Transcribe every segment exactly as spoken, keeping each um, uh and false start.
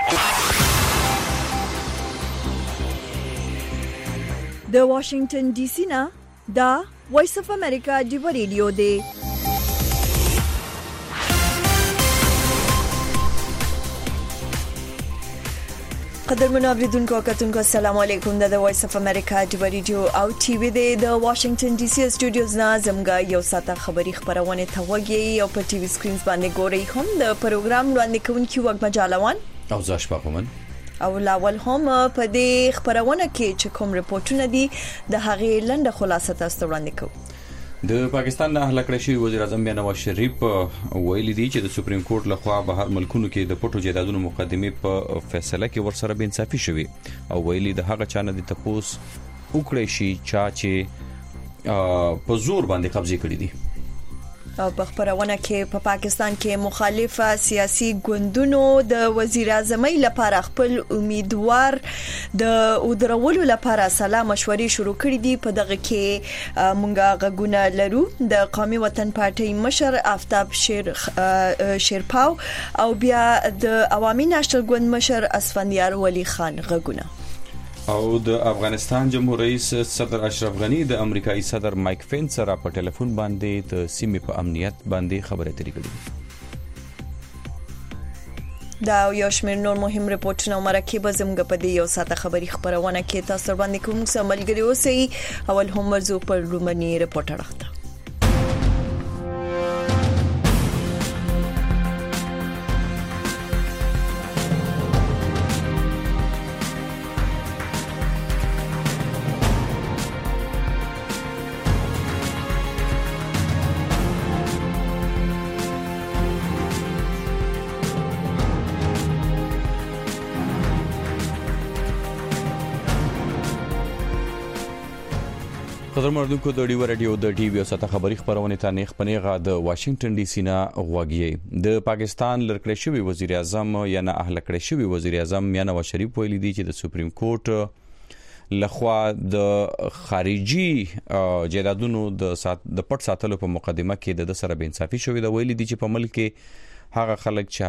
د واشنگټن ډي سي نه دا وایس اف امریکا دی ریډیو دی. قدرمن اوریدونکو کتونکو السلام علیکم. د وایس اف امریکا دی ریډیو او ټي وي د واشنگټن ډي سي سټوډیوز نه زموږه یو ساعته خبری خبرونه ته وګي او په ټي وي سکرینز باندې ګوري هم د پروګرام وړاندې کوونکی وګ مجالوان او زاش پاپمن او لاول هم په دې خبرونه کې چې کوم رپورټونه دي د هغې لنډه خلاصه تاسو وړاندې کوو. د پاکستان نه هلکړه شوی وزیر اعظم نواز شریف ویلي دی چې د سپریم کورټ لخوا بهر ملکونو کې د پټو جیدادونو مقدمه په فیصله کې ورسره بے انصافي شوی او ویلي د هغه چانه د تپوس وکړي شي چې په زور باندې قبضه کړی دي. او په خبرونه کې په پا پاکستان کې مخالف سیاسي ګوندونو د وزیر اعظم لپاره خپل امیدوار د ودرولو لپاره سلا مشورې شروع کړې دي. په دغه کې مونږه غږونه لرو د قومي وطن پارټي مشر آفتاب شیر شیرپاو او بیا د عوامي نېشنل ګوند مشر اسفندیار ولی خان غږونه او د افغانستان جمهور رئیس صدر اشرف غنی د امریکایي صدر مایک پنس سره په ټلیفون باندې د سیمې په امنیت باندې خبرې اترې کړې. دا یو شمېر نور مهم رپورټونه مرکه به زموږ په دې یو ساعته خبری خبرونه کې تاسو باندې کوم څه ملګری اوسئ. اول هم مرزو پر رومنی رپورټ راځه. قدرمنونکو د ډیو رادیو د ټي وي او ساته خبری خبرونه ته نه خپنېغه د واشنگټن ډي سي نه غوږی. د پاکستان لړکړې شوی وزیر اعظم یا نه اهل کړې شوی وزیر اعظم یا نواز شریف ویلي دی چې د سپریم کورټ لخوا د خارجي جیدادونو د سات د پټ ساتلو په مقدمه کې د سره بے انصافي شوې د ویلي دی چې په ملک کې هغه خلک چې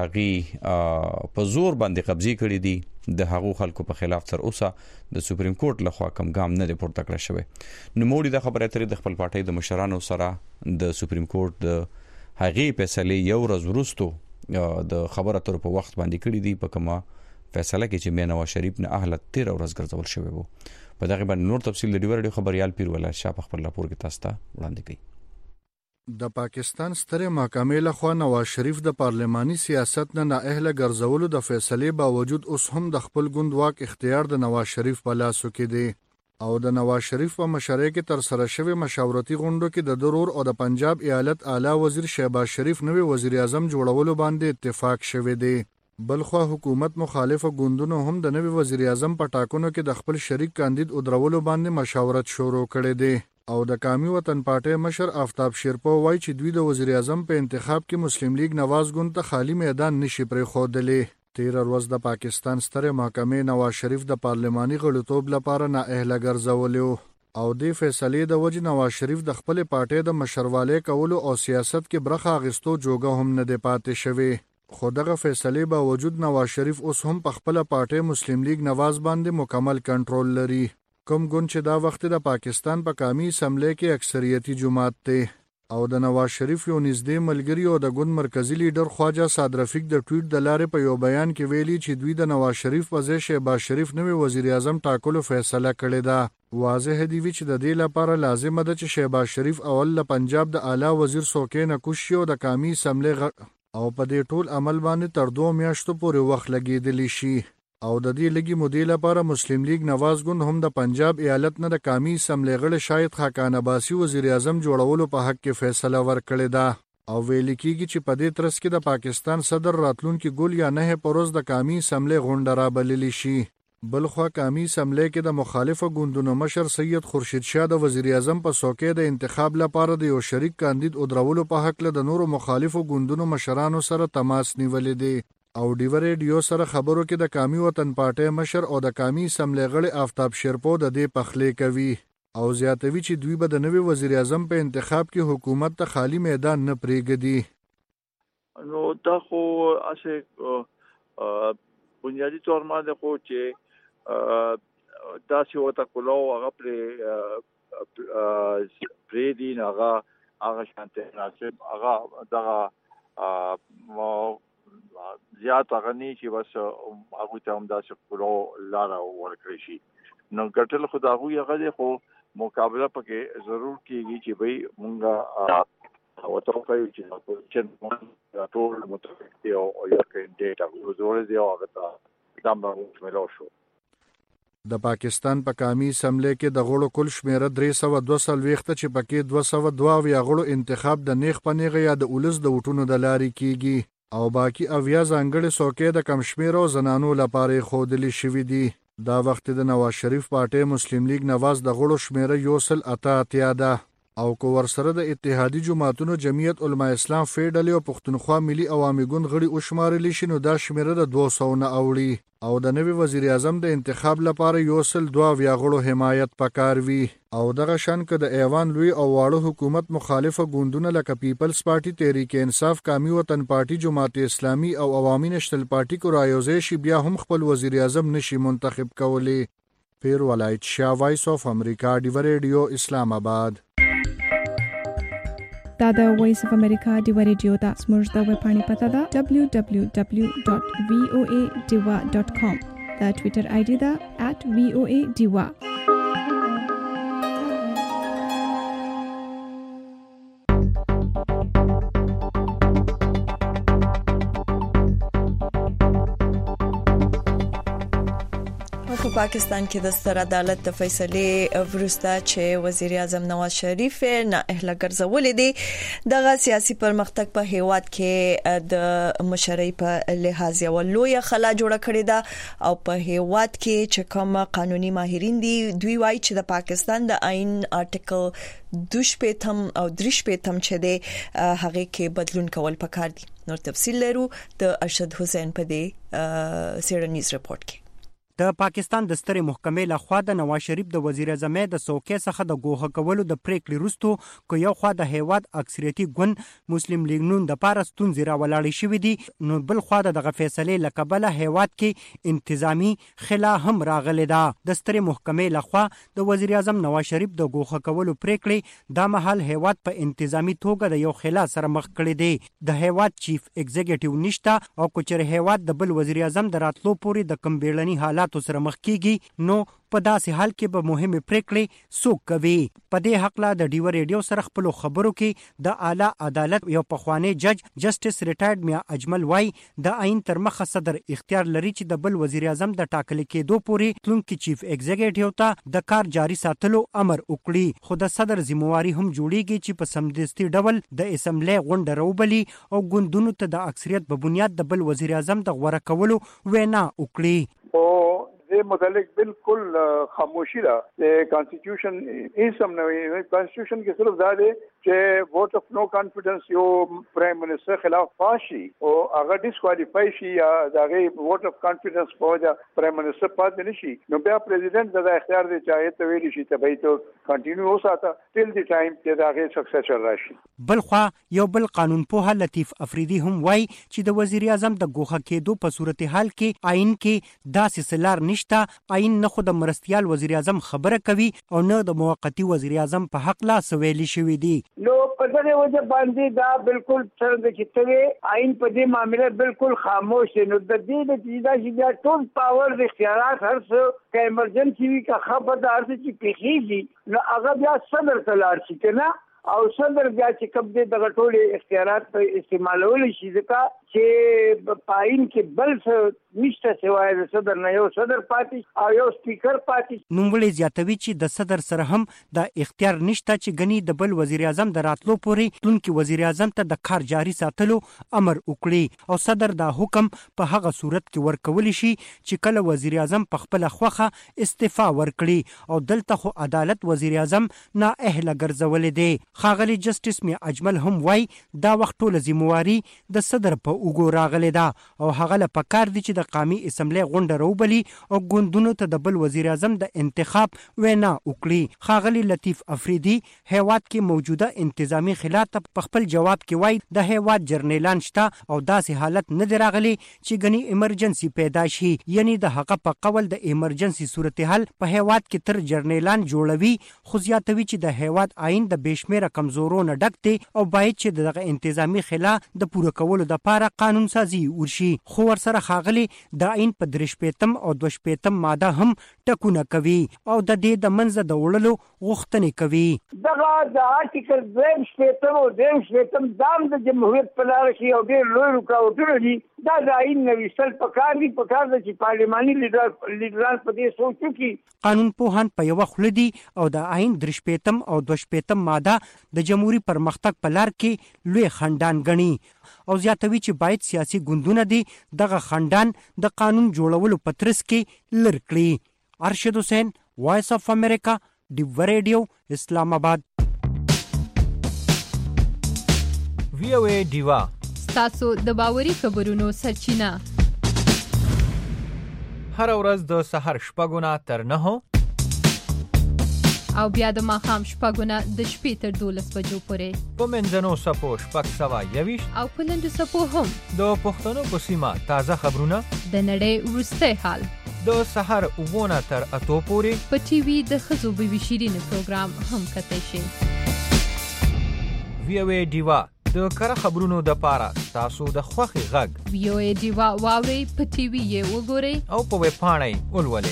هغه په زور باندې قبضه کړي دي د هغو خلکو په خلاف تر اوسه د سپریم کورټ لخوا کوم ګام نه دی پورته کړی شوی. نو موږ د خبرې اترې د خپل پارټي د مشرانو سره د سپریم کورټ د هغې فیصله یو ورځ وروسته د خبره اترو په وخت باندې کړی دی په کومه فیصله کې چې نواز شریف نه اهل تیر ورځ ګرځول شوی وو. په دغه باندې نور تفصیل د ډیو رادیو خبريال پیر ولا شاه په خپل راپور کې تاسو ته وړاندې کړي. د پاکستان ستره محکمې لخوا نواز شریف د پارلماني سیاست نه نااهله ګرځولو د فیصلې باوجود اوس هم د خپل ګوند واک اختیار د نواز شریف په لاسو کې دی او د نواز شریف په مشرۍ کې تر سره شوی مشاورتي غونډو کې د ضرور او د پنجاب ایالت اعلی وزیر شهباز شریف نوی وزیر اعظم جوړولو باندې اتفاق شوی دی. بلخوا حکومت مخالف ګوندونو هم د نوی وزیر اعظم په ټاکنو کې د خپل شریک کاندید ودرولو باندې مشاورت شروع کړی دی او د قومي وطن پارټي مشر آفتاب شیرپاو وایي چې دوی د وزیر اعظم په انتخاب کې مسلم لیگ نواز ګوند ته خالی میدان نشي پرېښودلی. تیر ورځ د پاکستان ستره محکمې نواز شریف د پارلماني غړیتوب لپاره نااهله ګرځولی او د فیصلې د وجې نواز شریف د خپل پارټي د مشروالۍ کولو او سیاست کې برخه اخیستو جوګه هم نه دی پاتې شوی. خو دغه فیصلې باوجود نواز شریف اوس هم په خپل پارټي مسلم لیگ نواز باندې مکمل کنټرول لري. کوم ګوند چې دا وخت د پاکستان په قومي اسمبلی کې اکثریتي جماعت دی او د نواز شریف یو نږدې ملګری او د ګوند مرکزی لیډر خواجه صاد رفیق د ټویټ د لارې په یو بیان کې ویلي چې دوی د نواز شریف په ځای شهباز شریف نوی وزیر اعظم ټاکلو فیصله کړې ده. واضح دی چې د دې لپاره لازم ده چې شهباز شریف اول له پنجاب د اعلی وزیر سوکې نه کوشش او د قومي اسمبلی او په دې ټول عمل باندې تر دوه میاشتو پورې وخت لګیدلی شي او د دې لګي مودې لپاره مسلم لیگ نواز ګوند هم د پنجاب ایالت نه د قومي اسمبلی غړي شاهد خاقان عباسي وزیر اعظم جوړولو په حق کې فیصله ورکړې ده او ویل کېږي چې په دې ترڅ کې د پاکستان صدر راتلونکي ګل یا نه پروز د قومي اسمبلی غونډه را بللی شي. بلخوا قومي اسمبلی کې د مخالفو ګوندونو مشر سید خورشید شاه د وزیر اعظم په څوکۍ د انتخاب لپاره د یو شریک کاندید ودرولو په حق له د نورو مخالفو ګوندونو مشرانو سره تماس نیولې دی او ډیو رادیو سره خبرو کې د قومي وطن پارټي مشر او د قومي اسمبلی غړي آفتاب شیرپاو د دې پخلې کوي او زیاتوي چې دوی به د نوي وزیر اعظم په انتخاب کې حکومت ته خالی میدان نه پرېږدي. نو دا خو اسه بنیادی تور باندې خو چې داسې وته کولو هغه پر پرې دی هغه هغه شانته مناسب هغه دغه زیات غني چې بس هغه ته هم داسې کولو لار ورکړي شي نو ګټل خدای هغه خو مقابله پکې ضرور کیږي چې بھئی مونږه او توقعي چې چې ټول متفق دی او یو کینډیټ هغه زوړ دی او هغه دامه ملو شو د پاکستان په قومي اسمبلی کې د غړو کل شمیره درې سوه دوه څلوېښت چې پکې دوه سوه دوه اویا غړو انتخاب د نیغ په نیغه یا د اولس د وټونو د لارې کیږي او باقي اویا ځانګړي څوکۍ د کم شمیره زنانو لپاره ښودلې شوې دي دا وخت د نواز شریف پارټي مسلم لیگ نواز د غړو شمیره یو سل اته اتیا ده او کو ورسره د اتحادی جماعتونو جمعیت علما اسلام فیډل او پښتونخوا ملي عوامي ګوند غړي او شمارل شي نو دا شمیره د دوه سوه نه اوړي او د نوي وزیر اعظم د انتخاب لپاره یو سل دوه اویا غړو حمایت پکار وي او دغه شان ک د ایوان لوی او واړو حکومت مخالفه ګوندونه لکه پیپلز پارټي تحریک انصاف قومي وطن پارټي جماعت اسلامي او عوامي نشنل پارټي کو رايوځي شي بیا هم خپل وزیر اعظم نشي منتخب کولی پیر ولایت شاه وایس اف امریکا ډیو ریډیو اسلام آباد دا د وایس اف امریکا ډیو ریډیو دا سمج د ویب پاڼې پته ده دبلیو دبلیو دبلیو ډاټ وی او ای ډیوا ډاټ کام دا ټوئیټر آی ډی ده ات وی او ای ډیوا په پاکستان کې د ستر عدالت د فیصلې وروسته چې وزیر اعظم نواز شریف نه اهله ګرځولې دي دغه سیاسي پرمختګ په هیواد کې د مشرۍ په لحاظ یو لوی خلا جوړه کړې ده او په هیواد کې چې کوم قانوني ماهرین دي دوی وایي چې د پاکستان د آئین آرټیکل دوش پېتم او دریش پېتم چې د هغه کې بدلون کول پکار دي نور تفصیل لرو د ارشد حسین په دې سیډنیز رپورت کې د پاکستان د سترې محکمې لخوا د نواز شریف د وزیر اعظم د څوکۍ څخه د ګوښه کولو د پریکړې وروسته کو یو خوا د هیواد اکثریتي ګوند مسلم لیگ نون د پاره ستونزې راولاړې شوې دي نو بل خوا دغه فیصلې لکبله هیواد کې انتظامی خلا هم راغلي ده د سترې محکمې لخوا د وزیر اعظم نواز شریف د ګوښه کولو پریکړې د محل هیواد په انتظامی توګه د یو خلا سره مخ کړي دي د هیواد چیف ایگزیکټیو نشته او کوچر هیواد د بل وزیر اعظم د راتلو پورې د کمبیړنی حالات سره مخ کیږي نو په داسې حال کې به مهمه پریکړې څوک کوي په دې حق لا د ډیو ریډیو سره خپل خبرو کې د اعلی عدالت یو پخوانی جج جسټس ریټایرډ میا اجمل وای د آئین تر مخه صدر اختیار لري چې د بل وزیر اعظم د ټاکل کېدو پورې تلونکي چیف ایگزیکټیو ته د کار جاري ساتلو امر وکړي خو د صدر ذمہواری هم جوړیږي چې په سمدستي ډول د اسمبلی غونډه راوبلي او ګوندونو ته د اکثریت په بنیاد د بل وزیر اعظم د غوړه کولو وینا وکړي دې متعلق بالکل خاموشي ده د کانسټیټیوشن هیڅ هم نه وي کانسټیټیوشن کې صرف دا دی چې ووټ اف نو کانفیډنس یو پرایم منسٹر خلاف پاشي او هغه ډیسکوالیفای شي یا دغه ووټ اف کانفیډنس په وجه پرایم منسٹر پاتې نشي نو بیا پریزیدنت د اختیار دی چې ته ویلی شي ته به ته کنټینیو وساته ټیل دی ټایم چې دغه سکسیسر راشي بلخوا یو بل قانون په لطیف افریدی هم وای چې د وزیر اعظم د ګوښه کېدو په صورتحال کې آئین کې داسې سلار نشته آئین نه خو د مرستيال وزیر اعظم خبره کوي او نه د موقتی وزیر اعظم په حق لا سویلی شوې دي نو په دغه وجه باندې دا بالکل څنګه چې ته آئین په دې معاملې بالکل خاموش دی نو د دې د جیدا چې ټول پاور د اختیارات هر څه که ایمرجنسي وي که خبر د هر څه چې پیښیږي نو هغه بیا صدر ته لاړ شي کنه او صدر بیا چې کوم دې دغه ټول اختیارات په استعمالول شي ځکه چې پاین کې بل څه نشته سوای د صدر نه یو صدر پاتې او یو سپیکر پاتې نوموړي زیاتوي چې د صدر سره هم د اختیار نشته چې غني د بل وزیر اعظم د راتلو پورې تونکي وزیر اعظم ته د کار جاري ساتلو امر وکړي او صدر دا حکم په هغه صورت کې ورکول شي چې کله وزیر اعظم په خپل خوخه استعفا ورکړي او دلته خو عدالت وزیر اعظم نه اهله ګرځول دي خاغلی جسټس می اجمل هم وای دا وخت ټول ذمہواری د صدر په اوګو راغلی ده او هغه له پکار دي چې د قومي اسمبلی غونډه راوبلي او ګوندونو ته د بل وزیر اعظم د انتخاب وینا وکړي. ښاغلي لطیف افریدي هیواد کې موجوده انتظامی خلا ته په خپل جواب کې وایي د هیواد جرنیلان شته او داسې حالت نه دی راغلی چې ګني ایمرجنسي پیدا شي، یعنی د هغه په قول د ایمرجنسي صورتحال په هیواد کې تر جرنیلان جوړوي، خو زیاتوي چې د هیواد آئین د بشمیره کمزورو نه ډک دی او باید چې دغه انتظامی خلا د پوره کولو لپاره قانون سازي وشي. خو ورسره ښاغلي د آئین په درې شپېتم او دوه شپېتم ماده هم ټکونه کوي او د دې د منځه د وړلو غوښتنې کوي. دغه د آرټیکل دویم شپېتم او دریم شپېتم دام د جمهوریت په لاره کې یو ډېر لوی رکاوټونه دي. دا د آئین نویستل پکار دي، پکار ده چې پارلماني لیډران په دې سوچ وکړي. قانون پوهان په یوه خوله دي او د آئین درې شپېتم او دوه شپېتم ماده د جمهوري پرمختګ په لار کې لوی خنډان ګڼي او زیاتوي چې باید سیاسي ګوندونه دي دغه خنډان د قانون جوړولو په ترڅ کې لر کړي. ارشد حسین، وایس اف امریکا، ډیو ریډیو، اسلام آباد. وی او ای ډیوا تاسو د باوري خبرونو سرچینه. هر ورځ د سحر شپږونه تر نهو او بیا د ماښام شپږونه د شپې تر دولس بجو پورې په منځنو سپو شپږ سوه یویشت او په لنډو سپو هم د پښتنو په سیمه تازه خبرونه، د نړۍ وروستی حال، د سحر اوونه تر اتو پورې په ټي وي د ښځو بیبي شیرینو پروګرام هم کتلی شئ. وی او ای ډیوا د کره خبرونو د پاره تاسو د خوښي غږ وی او ای ډیوا واورئ، په ټي وي یې وګورئ او په ویب پاڼه یې ولولئ.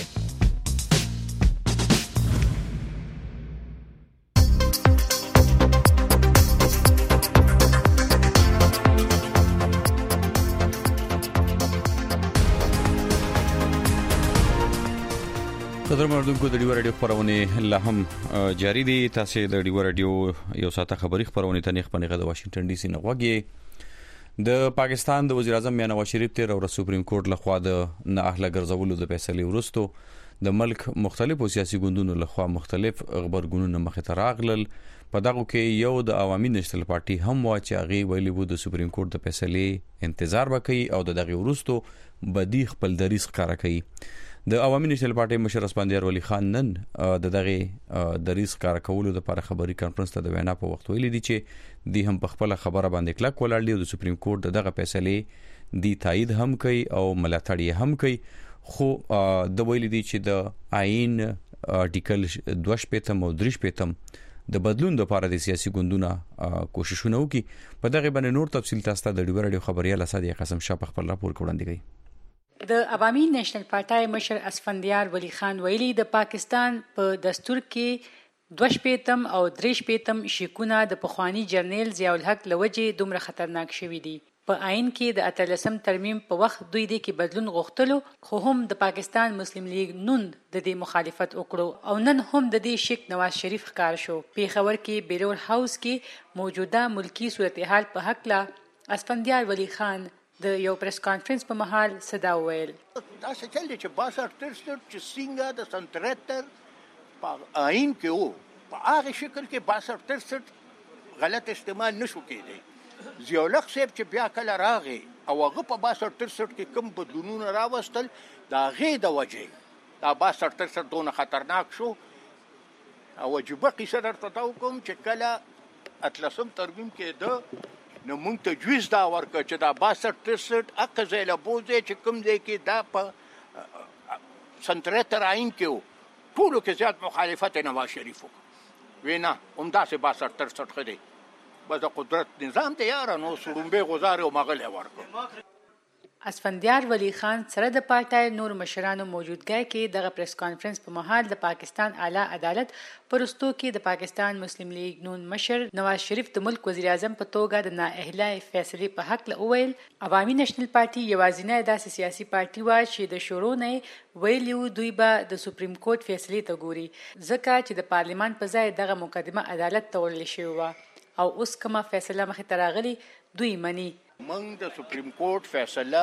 قدر مردونکو د ډیو رادیو خبرونه لا هم جاری دي. تاسو د ډیو رادیو یو ساعته خبری خبرونه ته نه خپنه د واشنگټن ډي سي نه غوږی. د پاکستان د وزیر اعظم میاں نواز شریف تیر او سپریم کورټ لخوا د نه اهله ګرځولو د فیصلې وروسته د ملک مختلفو سیاسي ګوندونو لخوا مختلف خبرګونونه مخې ته راغلل. په دغه کې یو د عوامي نېشنل پارټي هم وا چې هغه ویلي وو د سپریم کورټ د فیصلې انتظار وکړي او د دغه وروسته بدی خپل دریس ښکارا کوي. د عوامي نېشنل پارټي مشر اسپندیار ولی خان نن د دغه دریس کار کولو د لپاره خبري کانفرنس ته د وینا په وخت ویلي دي چې دی هم په خپل خبره باندې کلک ولاړ دي او د سپریم کورټ دغه فیصله دی تایید هم کوي او ملاتړ هم کوي. خو د ویلي دي چې د آئین آرټیکل دوه شپېتم او درې شپېتم د بدلون لپاره د سیاسي ګوندونو کوششونه وکړي. په دغه باندې نور تفصیل تاسو ته د ډیو رادیو خبريال اسد قسم شاه په خپل راپور کې وړاندې کوي. د عوامي نېشنل پارټي مشر اسفندیار ولی خان ویلي د پاکستان په دستور کې دوه شپېتم او درې شپېتم شیکونه د پخوانی جرنیل ضیاء الحق لوجې دومره خطرناک شوي دي. په آئین کې د اتلسم ترمیم په وخت دوی د کې بدلون غوښتلو، خو هم د پاکستان مسلم لیگ نون د دې مخالفت وکړو او نن هم د دې شک نواز شریف ښکار شو. پیښور کې بیرول هاوس کې موجوده ملکی صورتحال په حق لا اسفندیار ولی خان د یو پریس کانفرنس په محل صدا ویل. دا څه چل دي چې باسر ترستر چې څنګه د سنترتر په آئین کې وو په هغه شکل کې باسر ترستر غلط استعمال نشو کېدی. ضیاء الحق صاحب چې بیا کله راغی او هغه په باسر ترستر کې کوم بدلونونه راوستل د هغې د وجې دا باسر ترستر دونه خطرناک شو. او عجیبه قصه درته دا وکړم چې کله اتلسم ترمیم کېده نو مونږ تجویز دا ورکړ چې دا باسټ ترسټ اقا ځای له بوځي چې کوم ځای کې دا په سنترتر آئین کې و ټولو کې زیات مخالفت نواز شریف وکړ. وینا همداسې باسټ ترسټ ښه دی، بس د قدرت نظام ته یاره نو سړومبې غزارې او مغل یې ورکړ. اسفندیار ولی خان سره د پارټای نور مشرانو موجودګۍ کې دغه پریس کانفرنس په مهال د پاکستان اعلی عدالت پرستو کې د پاکستان مسلم لیگ نون مشر نواز شریف د ملک وزیر اعظم په توګه د نااهله فیصلې په حق له ویل. عوامي نېشنل پارټي یوازینی داسې سیاسي پارټي و چې د شروع نه ویلیو دوی به د سپریم کورټ فیصلې ته ګوري، ځکه چې د پارلیمان په ځای دغه مقدمه عدالت ته وړل شوې وه او اوس کومه فیصله مخې ته راغلي دوی مني. موږ د سپریم کورټ فیصله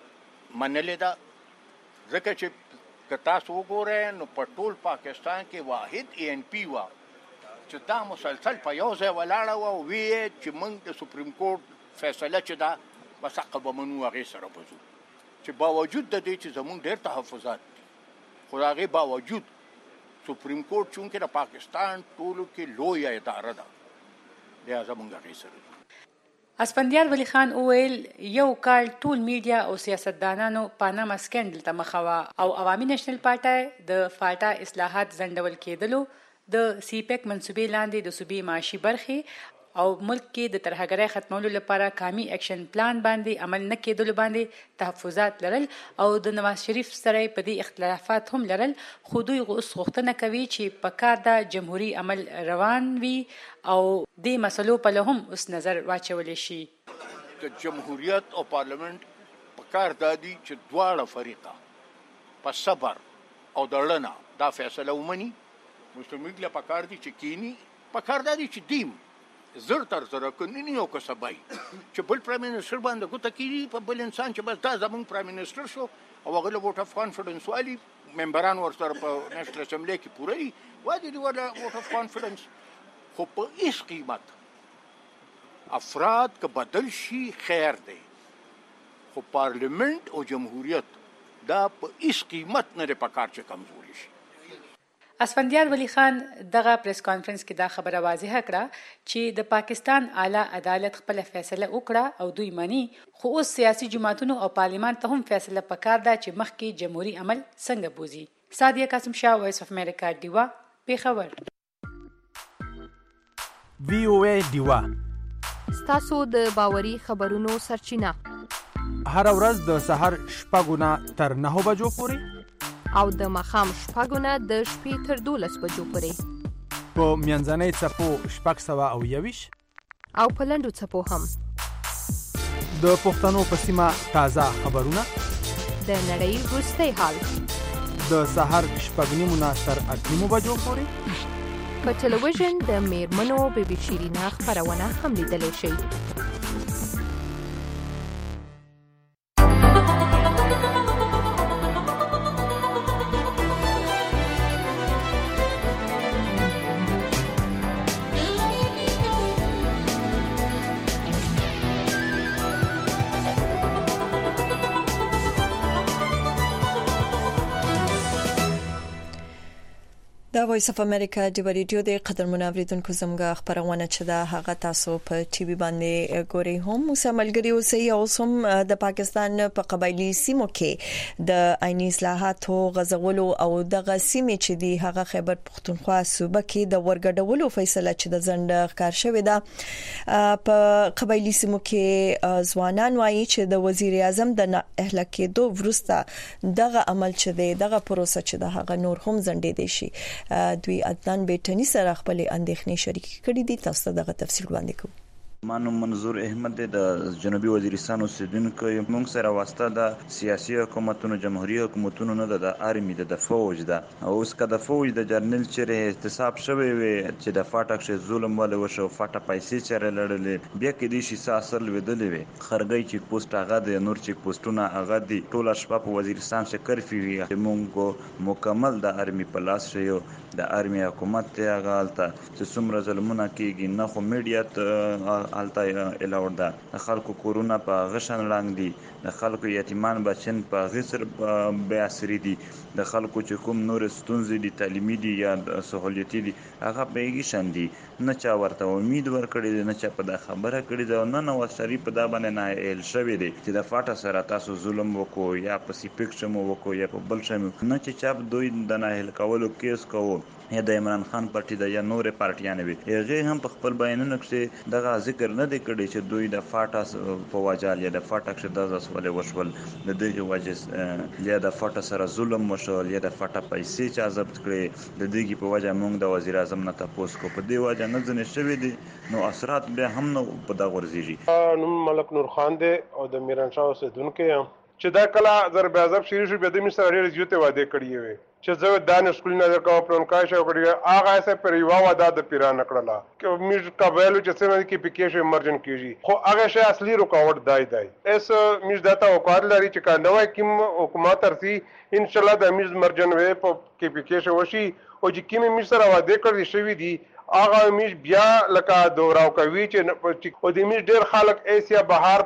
منلې ده ځکه چې که تاسو وګورئ نو په ټول پاکستان کې واحد ای ان پی وه چې دا مسلسل په یو ځای ولاړه وه او ویې چې موږ د سپریم کورټ فیصله چې ده بس هغه به منو هغې سره به ځو چې باوجود د دې چې زمونږ ډېر تحفظات دي خو د هغې باوجود سپریم کورټ چونکې د پاکستان ټولو کې لویه اداره ده بیا زمونږ هغې سره دي. اسفندیار ولی خان وویل یو کال ټول میډیا او سیاستدانانو پاناما سکینډل ته مخه وه او عوامي نیشنل پارټۍ د فاټا اصلاحات ځنډول کېدلو د سی پیک منصوبې لاندې د صوبې معاشي برخې او ملک کې د ترهګرۍ ختمولو لپاره قامي اکشن پلان باندې عمل نه کېدلو باندې تحفظات لرل او د نواز شریف سره په دې اختلافات هم لرل خو دوی اوس غوښتنه کوي چې په کار د جمهوریت عمل روان وي او دې مسلو په له هم اوس نظر واچولی شي. د جمهوریت او پارلمنت په کار دادي چې دواړه فریقه په صبر او دړنه دا فیصله ومني. مسلم لیګ له په کار دي چې کینی په کار دادي چې دیم زر تر زر کنینی او کسبای چې بل پرایم منسټر باندې کوته کیږي په بل انسان چې بس دا زمون پرایم منسټر شو او هغه له ووټ اف کانفیډنس والی ممبران ورسره په نېشنل اسمبلی کې پوره وادي دی ولا ووټ اف کانفیډنس خو په هیڅ قیمت افراد که بدل شي خیر دی خو پارلیمنت او جمهوریت دا په هیڅ قیمت نه په کار چې کمزوري شي. اسفندیار ولی خان دغه پریس کانفرنس کې دا خبره واضحه کړه چې د پاکستان اعلی عدالت خپل فیصله وکړه او دوی مانی خو اوس سیاسي جماعتونو او پارلیمان ته هم فیصله پکار ده چې مخکې جمهوریت عمل څنګه بوزي. سادیه قاسم شاه، وایس اف امریکا، دیوا، پیښور. وی او ای دیوا ستاسو د باوري خبرونو سرچینه هر ورځ د سحر شپږ نه تر نهه بجو پورې او د ماښام شپږ نه د شپې تر دولس بجو پورې په منځنۍ څپو شپږ سوه او یویشت او په لنډو څپو هم د پښتنو په سیمه تازه خبرونه د نړۍ وروستی حال د سحر شپږ نیمو نه تر اته نیمو بجو پورې په ټلویزیون د میرمنو بی بی شیرینا خپرونه هم لیدلی شئ. دا وایس اف امریکا د ریډیو د قدر منوریدونکو زموږه خبرونه چې دا هغه تاسو په ټي وي باندې ګوري هم مسملګری اوسئ او سم د پاکستان په قبایلی سیمو کې د آئینی اصلاحاتو غزولو او د غسیمې چې دی هغه خیبر پختونخوا صوبه کې د ورګډولو فیصله چې د زند ښکار شوې ده. په قبایلی سیمو کې ځوانان وایي چې د وزیر اعظم د اهل کېدو وروسته دغه عمل چې دی دغه پروسه چې د هغه نور هم زندې دي شي. دوی عدنان بیٹنی سره خپل اندېښنې شریک کړې دي. تاسو ته دغه تفصیل وړاندې کوم. مانو منظور احمد د جنوبي وزیرستان اوسیدونکو موږ سره واسطه د سیاسي حکومتونو جمهوریت حکومتونو نه د آرمي د فوج ده او اوس که د فوج د جرنل چیرې احتساب شوی وي چې د فاټک شه ظلم ول وشو فاټه پیسې چیرې لړلې بیا کې دي شي اثر لویدلې وي خرګي چې پوسټ هغه د نور چې پوسټونه هغه دي ټول شپه په وزیرستان شه کرفي وي موږ مکمل د آرمي پلاس شيو د آرمي حکومت ته هغه الته چې څومره ظلمونه کیږي نه خو میډیا الته الاور ده خلکو کورونا په غشن رنګ دي د خلکو یتیمان بچن په غسر بیا سری دي د خلکو چې کوم نور ستونزې دي تعلیمي دي یا سہولیتي دي هغه به شان دي نه چا ورته امید ورکړي نه چا په دا خبره کړي دا نه نو شریف په دا باندې نه ال شوی دي چې د فاټه سره تاسو ظلم وکړو یا په سیپیک شمو وکړو یا په بل شمو نه چې چا دوی د نه ال کولو کیس کوو یا د عمران خان پارټي د یا نورې پارټیانې وي هغه هم په خپل بیانونو کې دغه ذکر نه دی کړی چې دوی د فاټا په وجال یا د فاټا کې د ځسولې وشول د دې وجه یا د فاټا سره ظلم وشول یا د فاټا پیسې چې ضبط کړي د دې په وجه موږ د وزیر اعظم نه تاسو کو په دې وجه نه ځنې شوی دي نو اثرات به هم نو په دا ورزيږي. نو ملک نور خان دی او د میران شاه اوسیدونکو چې دا کله ضرب اعظم شریف شو به د مصر اړ زیاته واده کړی وي چې زه دانش کول نه کوم پلان کای شو کړی هغه سه پر یو واده د پیران کړلا چې میز قبایل چې څنګه کې پکې امرجن کیږي خو هغه شی اصلي رکاوټ دای دای اس میز داتا وقار لري چې کاندوي کوم حکومت ترسي ان شاء الله د میز مرجن وې په کې پکې شو وشي او چې کوم میز سره واده کړی شوی دی هغه میز بیا لکه دوراو کوي چې او د میز ډیر خلک ایسیا بهار په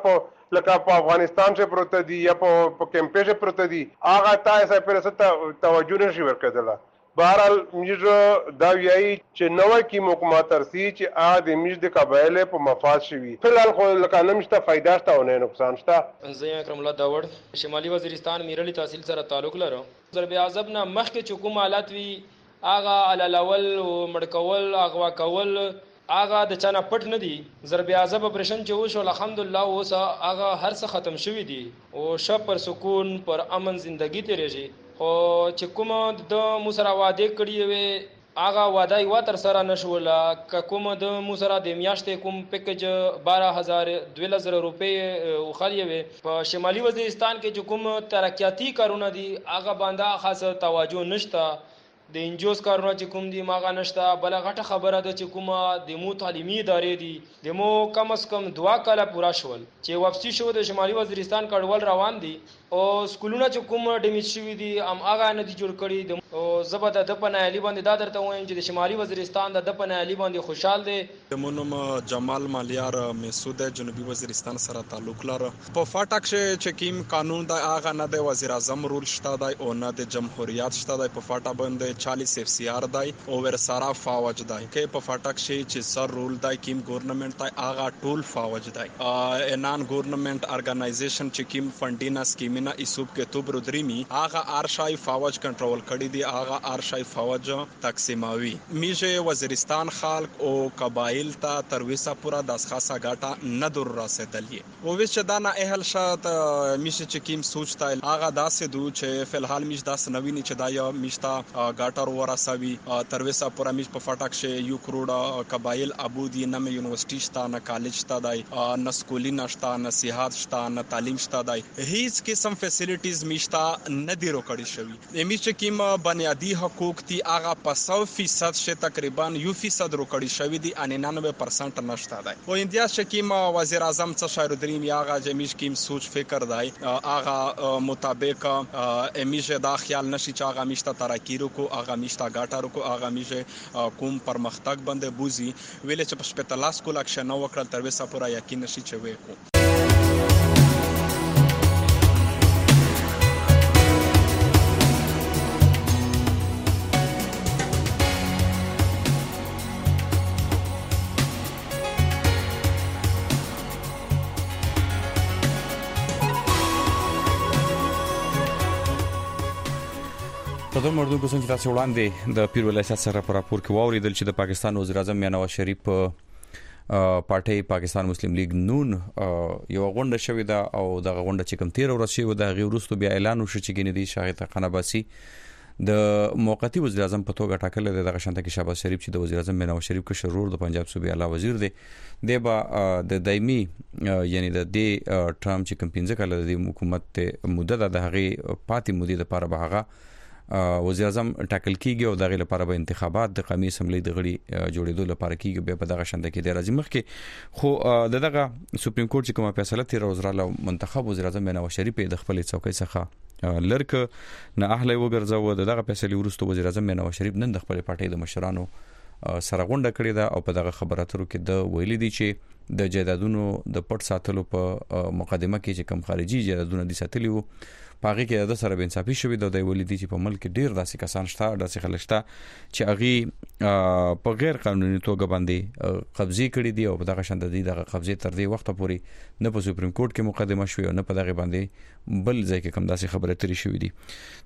لکه په افغانستان چې پروت دي یا په کمپیش پروت دي هغه تا ایسا پر ست توجه نشي ورکړل. بهرحال موږ دا ویایي چې نوې کی حکومت ترسي چې ا د موږ د قبایل په مفاد شوي فلحال خو لکه نمشته فائدہ شته او نه نقصان شته. زه اکرم الله داوړ شمالي وزیرستان میرلی تحصیل سره تعلق لرم. ضرب عذاب نه مخکې چې کوم حالت وی اغه علالول او مړکول اغوا کول اغه د چانه پټ نه دي. ضرب عذاب اپریشن چې وشو الحمدلله اوس اغه هر څه ختم شوی دي او شپ پر سکون پر امن ژوندۍ تیریږي. خو چې کوم د موسره واده کړی وي هغه واده یو تر سره نشول. ک کوم د موسره د میاشتې کوم پیکج بارہ ہزار دوه زره روپے وخالی وي. په شمالي وزیرستان کې چې کوم ترقیاتی کارونه دي هغه باندې خاصه توجه نشته. د انجوز کارونه چې کوم دي ماغه نشته. بل غټه خبره ده چې کومه د مو تعلیمي ادارې دي د مو کم از کم دوا کاله پورا شول چې واپسی شو د شمالي وزیرستان کډوال روان دي او سکولونه چې کوم ډیمیج شوی دي ام هغه نه دي جوړ کړي. او زبده د پنایلی باندې دا درته وایم چې د شمالي وزیرستان د پنایلی باندې خوشحال دي. مونم جمال مالیار مسعود جنوبي وزیرستان سره تعلق لري. په فاټک چې کیم قانون د هغه نه د وزیر اعظم رول شته دی او نه د جمهوریت شته دی. په فاټا باندې چالیس اف سی آر دی او ورسره فوج دی. کې په فاټک شي چې سر رول دی کیم ګورنمنت دی هغه ټول فوج دی. نان ګورنمنت ارګنایزیشن چې کیم فندینا سکیمینا ایسوب کې تو برودریمی هغه ارشای فوج کنټرول کړی دی هغه ارشای فوج تقسیموي. میشه وزیرستان خلق او قبایل ته تر وسه پورا د خاصه ګټه نه در رسیدلی. او وښه دا نه اهل شات میشه چې کیم سوچتا هغه داسې دو چې فلحال میش داس نویني چې دا یا میشتا ګاټر ورسوي تر وسه پورا میش په فټک شه یو کروڑ قبایل ابودی نه یونیورسيټي شته نه کالج شته دی نه سکولي نشته نه صحت شته نه تعلیم شته دی. هیڅ قسم فیسیلیټیز میشتا نه دی روکړی شوی. میشه کیم بنیادی حقوق تی هغه په سو فیصد شه تقریبا یو فیصد روکړی شوی دی ان ننانوے پرسنٹ نشته دی. او انډیا شکیم وزیر اعظم څه شایر دریم یاغه جمیش کیم سوچ فکر دی هغه مطابق امیشه دا خیال نشي چې هغه میشتا ترقی کو هغه میشتا ګاټر کو هغه میشه کوم پرمختګ باندې بوزي ویل چې په شپږ کو لکه نو وکړل تر وسه پورا یقین نشي چې وې کو. قدر مردون کوم چې تاسو وړاندې د پیر ولایت سره پر راپور کې واوریدل چې د پاکستان وزیر اعظم میاں نواز شریف پارټي پاکستان مسلم لیگ نون یو غونډه شوې ده او د غونډه چې کوم تیر ورسې و د غیرستو بیا اعلان وشو چې ګنې دي شاهد قنباسي د موقتی وزیر اعظم په توګه ټاکل دی. د شانته کې شهباز شریف چې د وزیر اعظم میاں نواز شریف کې شرور د پنجاب صوبې اعلی وزیر دی دی با د دایمي یعنی د دې ټرم چې کوم پنځه کال د حکومت مدته د هغه پاتې مودې لپاره به هغه وزیر اعظم ټاکل کیږي او دغه لپاره به انتخابات د قومي اسمبلی د غړي جوړېدو لپاره کیږي. به په دغه شنده کې د راځي مخ کې خو دغه سپریم کورټ چې کومه فیصله تیر وزراله منتخب وزیر اعظم میاں نواز شریف د خپل څوکۍ څخه لرک نه اهله وګرځاو. دغه فیصله ورسته وزیر اعظم میاں نواز شریف نن د خپل پارټي د مشرانو سره غونډه کړې ده او په دغه خبراتو کې د ویلي دي چې د جیدادونو د پټ ساتلو په مقدمه کې چې کم خارجي جیدادونه دي ساتلي وو پاغي کې د سره بنصافي شوې د ویلي دي چې په ملک ډیر داسې کسان شته داسې خلک شته چې اغي په غیر قانوني توګه باندې قبضه کړې دي او په دغه شند دي دغه قبضه تر دې وخت پورې نه په سپریم کورټ کې مقدمه شوې او نه په دغه باندې بل ځای کې کم داسې خبره ترې شوې دي.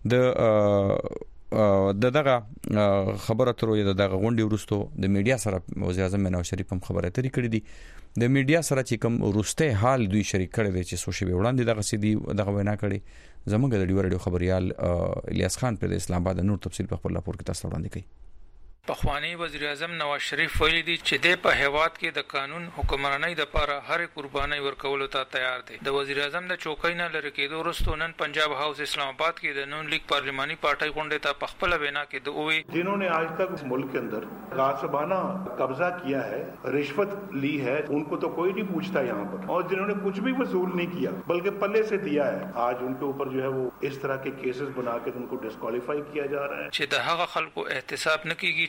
د د دغه خبره تر یو دغه غونډې ورستو د میډیا سره وزیر اعظم میاں نواز شریف هم خبره ترې کړې دي. د میډیا سره چې کوم ورسته حال دوی شریک کړي دي چې سوشي به وړاندې دغه سيدي دغه وینا کړي. زموږ د ډیو رادیو خبريال الیاس خان پر اسلام آباد نور تفصیل په خپل راپور کې تاسو وړاندې کړي. پخوانی وزیر اعظم نواز شریف ویلي دي چې د په هیواد کې د قانون حکمرانۍ لپاره هر قرباني ورکولو ته تیار دي. د وزیر اعظم د چوکۍ نه لری کېدو وروسته نن پنجاب هاوس اسلام آباد کې د نون لیگ پارلیماني پارټي غونډه ته په خپل وینا کې د اووي जिन्होंने आज तक मुल्क के अंदर गासबाना कब्जा किया है, रिश्वत ली है, उनको तो कोई नहीं पूछता यहाँ पर, और जिन्होंने कुछ भी वसूल नहीं किया बल्कि पल्ले से दिया है, आज उनके ऊपर जो है वो इस तरह के केसेस बना के उनको डिस्क्वालीफाई किया जा रहा है. چې د هغه خلکو احتساب نکېږي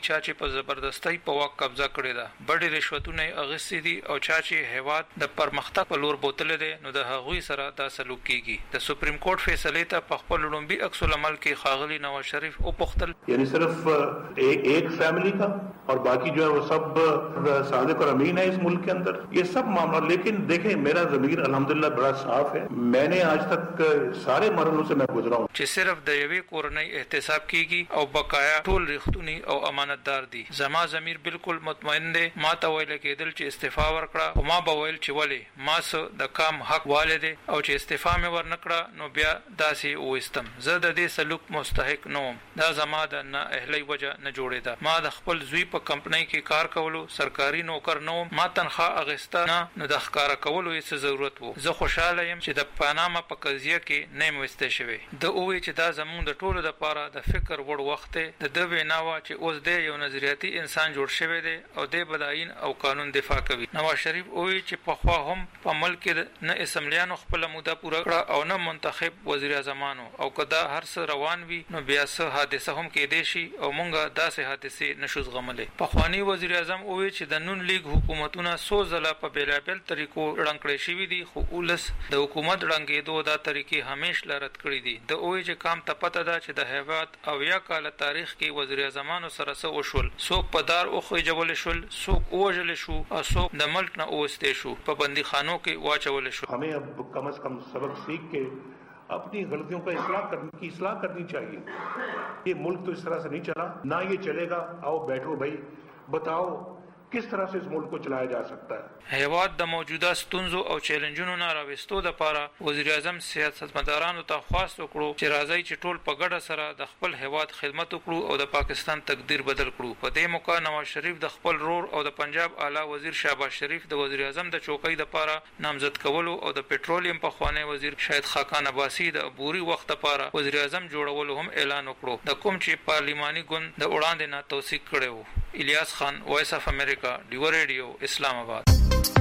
چا چې په زبردستۍ په واک قبضه کړې ده. بډې رشوتونه اغستې دي او چا چې هیواد د پرمختګ په لور بوتل دي نو د هغوی سره دا سلوک کیږي. د سپریم کورټ فیصله ته په خپل لومبي عکس العمل کې خاغلی نواز شریف او پختل یعنی صرف ایک فیملی کا اور باقی جو ہے وہ سب صادق اور امین ہے اس ملک کے اندر, یہ سب معاملہ. لیکن دیکھیں میرا ضمیر الحمدللہ بڑا صاف ہے. میں نے آج تک سارے مرحلوں سے میں گزرا ہوں چې صرف د یوې کورنۍ احتساب کیږي او بقایا ټول رښتونی او امانتدار دي. زما ضمیر بالکل مطمئن دی. ما ته ویل کېدل چې استعفا ورکړه او ما به ویل چې ولې ما څه د کام حق والده او چې استعفا مې ورنکړه نو بیا داسې وستم. زه د دې سلوک مستحق نوم. دا زما د نه اهلي وجه نه جوړېده. ما د خپل زوی په کمپنۍ کې کار کولو, سرکاري نوکر نوم. ما تنخواه اغسته نه نو د ښکارا کولو هیڅ ضرورت وو. زه خوشاله یم چې د پاناما په قضیه کې نه موسته شوی. د اووی چې دا زموږ د ټولو لپاره د فکر وړ وخت دی. د د ویناوه چې اوس د یو نظریاتي انسان جوړ شوی دی او د بداین او قانون دفاع کوي. نواز شریف اووی چې په خوا هم په ملک کې نه اسمبلیانو خپل موده پوره کړه او نه منتخب وزیر اعظمانو او کدا هر څه روان وي نو بیا څه حادثه هم کېدې شي او مونږه داسې حادثه نشو زغملې. پخوانی وزیر اعظم اووی چې د نون لیگ حکومتونه سو ځله په بیلابل طریقو رنګړې شوي دي خو اولس د حکومت رنګېدو دا طریقې همیش لارت کړی دي. د اووی چې کام ته پته ده چې د هیواد او یا کال تاریخ کې وزیر اعظمانو سره څه وشول. څوک په دار او خېجول شول, څوک وژل شو او څوک د ملک نه اوسته شو, په بندي خانو کې واچول شو. हमें अब कम से कम सबक सीख के अपनी गलतियों का इस्लाह करने की इस्लाह करनी चाहिए. ये मुल्क तो इस तरह से नहीं चला, ना ये चलेगा. आओ बैठो भाई, बताओ किस तरह से इस मुल्क को चलाया जा सकता है. هیواد د موجوده ستونزو او چیلنجونو نه راوستو لپاره وزیر اعظم سیاستمدارانو ته خواست وکړو چې راځي چې ټول په ګډه سره د خپل هیواد خدمت وکړو او د پاکستان تقدیر بدل کړو. په دې موقع نواز شریف د خپل رور او د پنجاب اعلی وزیر شهباز شریف د وزیر اعظم د چوکۍ لپاره نامزد کولو او د پټرولیم په خوانی وزیر شاهد خاقان عباسی د عبوري وخت لپاره وزیر اعظم جوړولو هم اعلان وکړو. د کوم چې پارلیماني ګوند د وړاندې نه توثیق کړو. الیاس خان, وایس اف امریکا, ډیو ریډیو, اسلام آباد.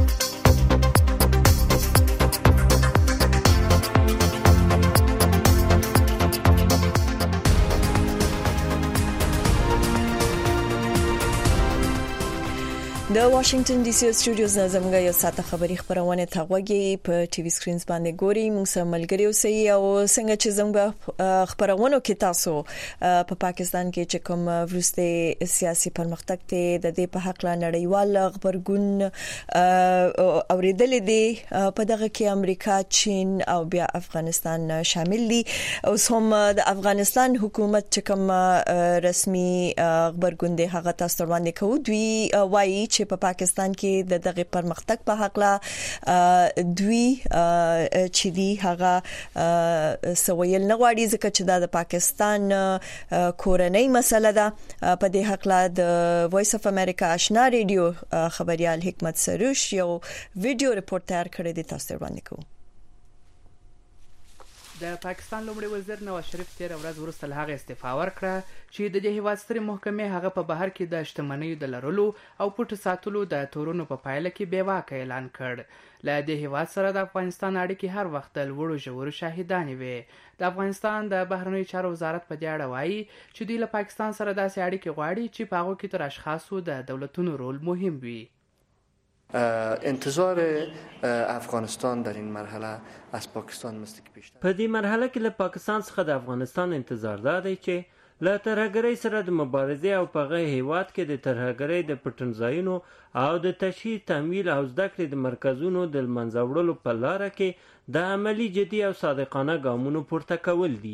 د واشنگټن ډي سي سټوډیوز نه زموږ یو ساعته خبری خبرونه ته غوږی په ټي وي سکرینز باندې ګوري. موږ سره ملګری اوسئ او څنګه چې زموږ خبرونه کې تاسو په پا پاکستان کې چې کوم ورسته سیاسي پرمختګ ته د دې په حق لا نړیوال خبرګون اوریدل دي. په دغه کې امریکا, چین او بیا افغانستان شامل دي. اوس هم د افغانستان حکومت چې کوم رسمي خبرګون دی هغه تاسو وړاندې کوي. دوی وایي چې په پاکستان کې د دغه پرمختګ په حق لا دوی چې دی هغه سویل نه غواړي ځکه چې د پاکستان کورنۍ مسله ده. په دې حق لا د وایس اف امریکا آشنا ریډیو خبريال حکمت سروش یو ویډیو ریپورت تیار کړی دی, تاسو وړاندې کوو. د پاکستان لومړي وزیر نواز شریف تیر ورځ وروسته له هغه استعفا ورکړه چې د دې هیواد سترې محکمې هغه په بهر کې د شتمنیو د لرلو او پټ ساتلو د تورونو په پایله کې بیواکه اعلان کړ. له دې هیواد سره د افغانستان اړیکې هر وخت د لوړو ژورو شاهدانې وي. د افغانستان د بهرنیو چارو وزارت په دې اړه وایي چې دوی له پاکستان سره داسې اړیکې غواړي چې په هغو کې تر اشخاصو د دولتونو رول مهم وي. انتظار افغانستان در این مرحله از پاکستان مثل که بیشتر په دې مرحله کې له پاکستان څخه د افغانستان انتظار دا دی چې له ترهګرۍ سره د مبارزې او په هغه هیواد کې د ترهګرۍ د پټنځایونو او د تشهیر تمویل او زده کړې د مرکزونو د منځه وړلو په لاره کې د عملی جدي او صادقانه ګامونو پورته کول دي.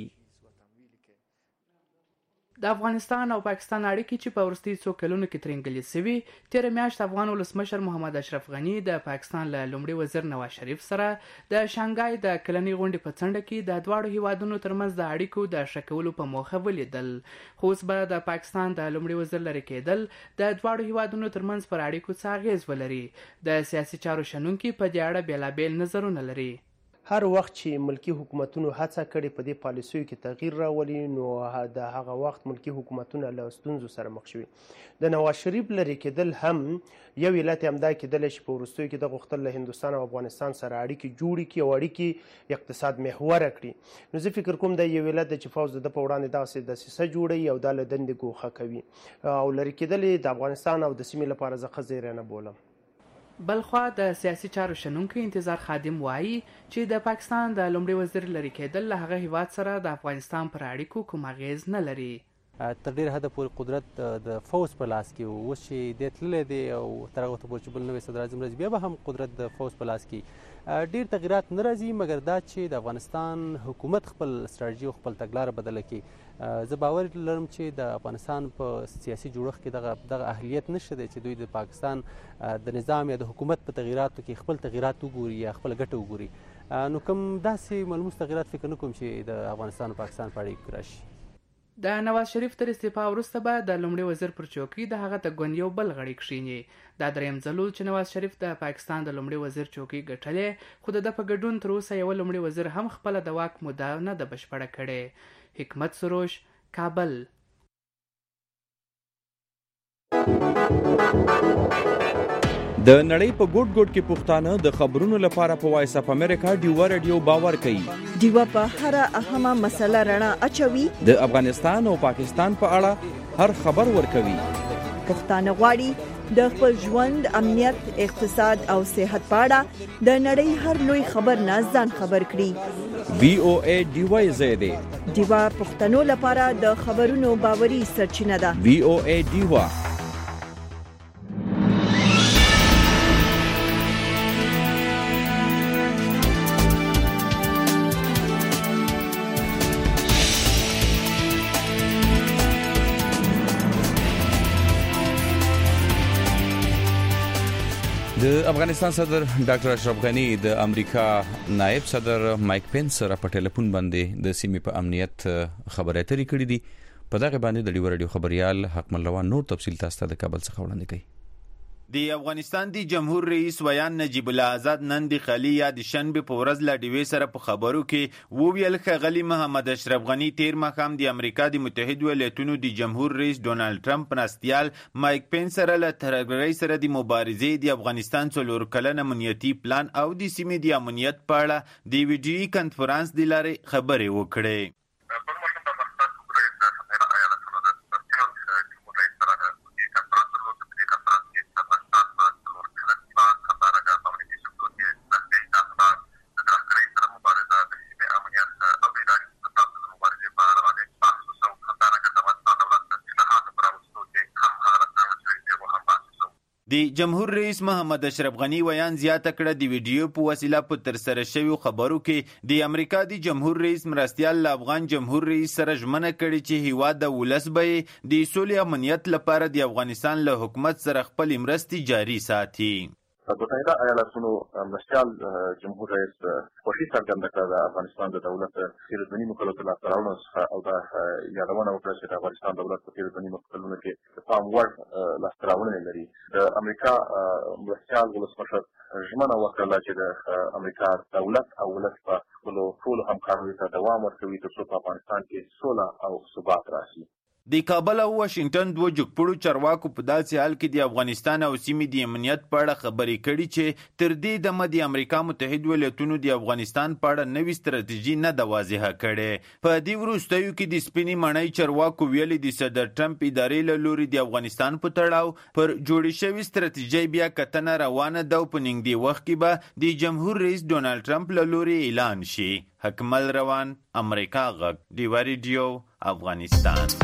د افغانستان او پاکستان اړیکې چې په وروستیو څو کلونو کې ترنګلې سوي. تیر میاشت افغان ولسمشر محمد اشرف غنی د پاکستان له لومړي وزیر نواز شریف سره د شانګهای د کلنۍ غونډې په څنډه کې د دواړو هیوادونو ترمنځ د اړیکو د ښه کولو په موخه ولیدل. خو اوس به د پاکستان د لومړي وزیر لرې کېدل د دواړو هیوادونو ترمنځ پر اړیکو څه اغیز ولري. د سیاسي چارو شنونکي په دې اړه بیلابیل نظرونه لري. هر وخت چې ملکی حکومتونو هڅه کړې په دې پالیسیو کې تغییر راولي نو د هغه وخت ملکی حکومتونه له ستونزو سره مخ شوي. د نواز شریف لرې کېدل هم یو علت همدا کېدلی چې په وروستیو کې د غوښتل له هندوستان او افغانستان سره اړیکې جوړې کړي او اړیکې اقتصاد محوره کړي. نو زه فکر کوم د یو علت د چې فوز د ده په وړاندې داسې دسیسه جوړوي او دا له دندې ګوښه کوي او لرې کېدل د افغانستان او د سیمې لپاره زه ښه زیری نه بولم. بلخوا د سیاسي چارو شنونکی انتظار خادم وایي چې د پاکستان د لومړي وزیر لرې کېدل له هغه هیواد سره د افغانستان پر اړیکو کوم اغیز نه لري. تر ډېر حده پورې قدرت د فوز په لاس کې و، اوس چې دی تللی دی او تر هغه وخته پورې چې بل نوی صدر اعظم راځي بیا به هم قدرت د فوز په لاس کې ډېر تغیرات نه راځي، مګر دا چې د افغانستان حکومت خپل ستراتیژي او خپل تګلاره بدله کړي. زه باور لرم چې د افغانستان په سیاسي جوړښت کې دغه دغه اهلیت نشته دی چې دوی د پاکستان د نظام یا د حکومت په تغیراتو کې خپل تغیرات وګوري یا خپل ګټه وګوري. نو کوم داسې ملموس تغیرات فکر نه کوم چې د افغانستان او پاکستان په اړیکو کې راشي. د نواز شریف تر استعفا وروسته به د لومړي وزیر پر چوکۍ د هغه د ګوند یو بل غړی کښیني. دا دریم ځل چې نواز شریف د پاکستان د لومړي وزیر چوکۍ ګټلې، خو د ده په ګډون تر اوسه یوه لومړي وزیر هم خپله د واک موده نه ده بشپړه کړې. حکمت سروش، کابل. د نړۍ په ګوټ ګوټ کې پښتانه د خبرونو لپاره په وایس اف امریکا ډیوا رادیو باور کوي. ډیوا په هر اهمه مسله رڼا اچوي. د افغانستان او پاکستان په اړه هر خبر ورکوي. پښتانه غواړي د خپل ژوند، امنیت، اقتصاد او صحت په اړه د نړۍ هر لوی خبر نه ځان خبر کړي. وی او ای ډیوا زیاده ډیوا پښتنو لپاره د خبرونو باوري سرچینه ده. وی او ای ډیوا. د افغانستان صدر ډاکټر اشرف غنی د امریکا نائب صدر مایک پینس سره په ټلیفون باندې د سیمې په امنیت خبرې اترې کړې دي. په دغه باندې د ډیوا رادیو خبريال حکمل روان نور تفصیل تاسو ته د کابل څخه وړاندې کوي. د افغانستان دی جمهور رئیس ویان نجیب الله آزاد نن د خلی یا د شنبه په ورځ لا ډیوی سره په خبرو کې وویل ښاغلی محمد اشرف غنی تیر ماښام د امریکا د متحده ایالاتونو د جمهور رئیس ډونالد ټرمپ مرستیال مایک پینس سره له ترهګرۍ سره د مبارزې د افغانستان څلور کلن امنیتي پلان او د سیمې د امنیت په اړه د ویډیویي کنفرانس د لارې خبرې وکړې. د جمهور رئیس محمد اشرف غنی ویان زیاته کړه د ویډیو په وسیله په تر سره شوی خبرو کې د امریکا د جمهور رئیس مرستیال له افغان جمهور رئیس سره ژمنه کړې چې هیواد د ولس به د سولې امنیت لپاره د افغانستان له حکومت سره خپل مرستې جاري ساتي. د متحده ایالاتونو مرستیال جمهور رئیس خوښي څرګنده کړه د افغانستان د دولت تېرو نیمو کلو ته لاسته راوړنو څخه او دا یادونه وکړه چې د افغانستان دولت په تېرو نیمو کلونو کې د پام وړ لاسته راوړنې لري. د امریکا مرستیال ولسمشر ژمنه وکړله چې د امریکا دولت او ولس په خپلو ټولو همکاریو ته دوام ورکوي تر څو په افغانستان کې سوله او ثبات راشي. د کابل او واشنگټن دوه جګپړو چارواکو په داسې حال کې د افغانستان او سیمې د امنیت په اړه خبرې کړي چې تر دې دمه د امریکا متحده ایالاتونو د افغانستان په اړه نوې ستراتیژي نه ده واضحه کړې. په دې وروستیو کې د سپینې ماڼۍ چارواکو ویلي د صدر ټرمپ ادارې له لوري د افغانستان په تړاو پر جوړې شوې ستراتیژۍ بیا کتنه روانه ده او په نږدې وخت کې به د جمهور رئیس ډونالد ټرمپ له لوري اعلان شي. حکمل روان، امریکا غږ، ډیوا رادیو، افغانستان.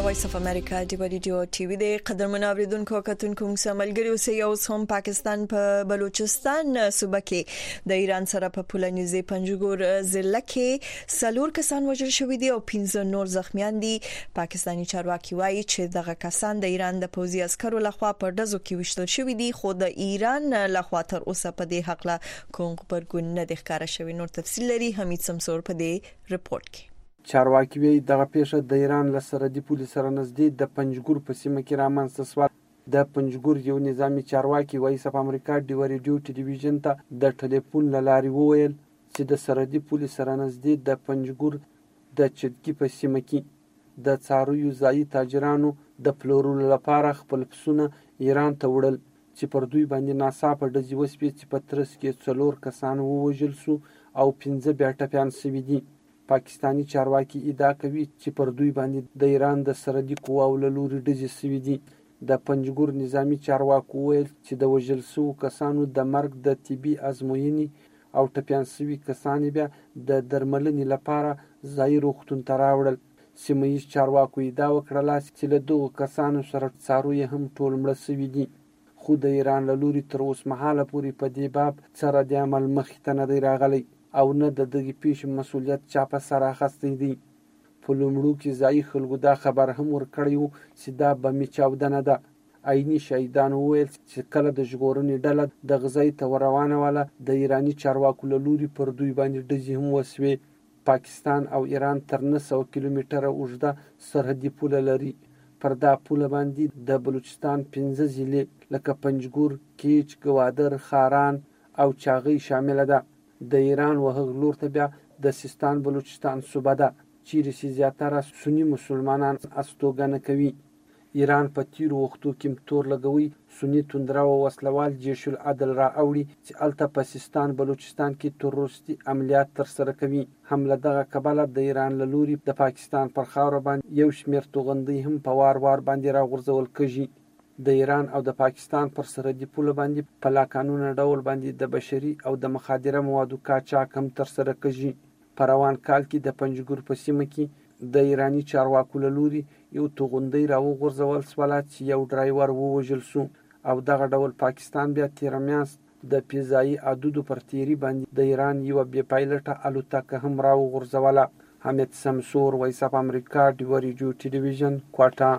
وایس اف امریکا دی ریډیو ټي وي د قدرمن اوریدونکو کتونکو سملګری اوسې یو هم پاکستان په بلوچستان صوبه کې د ایران سره په پولنیزي پنجګور ضلع کې سلور کسان وژل شوی دي او پنځه نور زخمیان دي. پاکستاني چارواکي وایي چې دغه کسان د ایران د پوځي عسکرو لخوا په ډزو کې وشتل شوی دي، خو د ایران لخوا تر اوسه په دې حق لا کوم خبرګون نه د ښکارا شوی. نور تفصیل لري حمید سمسور په دې رپورت کې. چارواکي وی دغه پیښه د ایران له سرحدي پولیس سره نږدې د پنجګور په سیمه کې رامنځته شوه. د پنجګور یو نظامی چارواکي وایس اف امریکا دی ریډیو ټلویزیون ته د ټلیفون له لارې وویل چې د سرحدي پولیس سره نږدې د پنجګور د چدکی په سیمه کې د څارویو ځایي تاجرانو د پلورلو لپاره خپل پسونه ایران ته وړل چې پر دوی باندې ناڅاپه ډزې وسوې چې په ترڅ کې څلور کسان ووژل شو او پنځه بیا ټپیان شوي دي. پاکستانی چارواکي ادعا کوي چې پر دوی باندې د ایران د سرحدي قواو له لوري ډزې شوي دي. د پنجګور نظامی چارواکو ویل چې د وژل شوو کسانو د مرګ د طبي ازموینې او ټپیان شوي کسان بیا د درملنې لپاره ځایي روغتون ته راوړل. سیمه ییز چارواکو ادعا وکړه چې له دغو کسانو سره څاروي هم ټول مړه شوي دي، خو د ایران له لوري تر اوسمهاله پورې په دې باب څه رد عمل مخې ته نه دی راغلی او نه د دغې پیښې مسؤلیت چا په سر اخیستی دی. په لومړو کې ځایي خلکو دا خبر هم ورکړی و چې دا بمي چاودنه ده. عیني شهیدانو وویل چې کله د ژغورنې ډله د غزې ته ورروانه وله د ایراني چارواکو له لوري پر دوی باندې ډزې هم وسوې. پاکستان او ایران تر نه سوه کیلومتره اوږده سرحدي پوله لري. پر دا پوله باندې د بلوچستان پنځه ضلعې لکه پنجګور، کیچ، ګوادر، خاران او چاغۍ شامله ده. د ایران وهغه لور ته بیا د سیستان بلوچستان صوبه ده چیرې چې زیاتره سني مسلمانان استوګنه کوي. ایران په تیرو وختو کې تور لګوي سني توندره او وسلوال جیش العدل را اوړي چې الته په سیستان بلوچستان کې تروریستي عملیات ترسره کوي. هم له دغه کبله د ایران له لوري د پاکستان پر خاوره باندې یو شمېر توغندۍ هم په وار وار باندې راغورځول کېږي. د ایران او د پاکستان پر سرحدي پوله باندې په لاقانونه ډول باندې د بشري او د مخادره موادو قاچاق هم ترسره کېږي. په روان کال کې د پنجګور په سیمه کې د ایراني چارواکو له لوري یو توغندۍ راوغورځول شوله چې یو ډرایور ووژل شو او دغه ډول پاکستان بیا تېره میاشت د فضایي عدودو پر تیري باندې د ایران یوه بې پایلټه الوتکه هم راوغورځوله. حمید سمسور، وایس اف امریکا، دی ریډیو ټلویزیون، کوټه.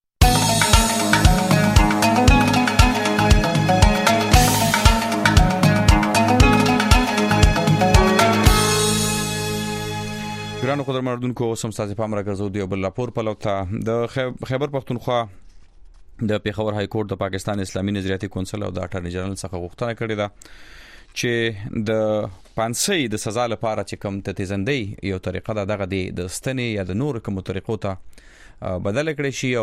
ګرانو قدرمنونکو سم تاسو په امر راګرځو دی بل راپور په لوته د خیبر پختونخوا د پیښور های کورټ د پاکستان اسلامي نظریاتي کونسل او د اټارنی جنرال څخه غوښتنه کړې ده چې د پانسۍ د سزا لپاره چې کوم تتیزندۍ یو طریقه ده دغه د ستنې یا د نور کوم طریقو ته بدل کړي شي او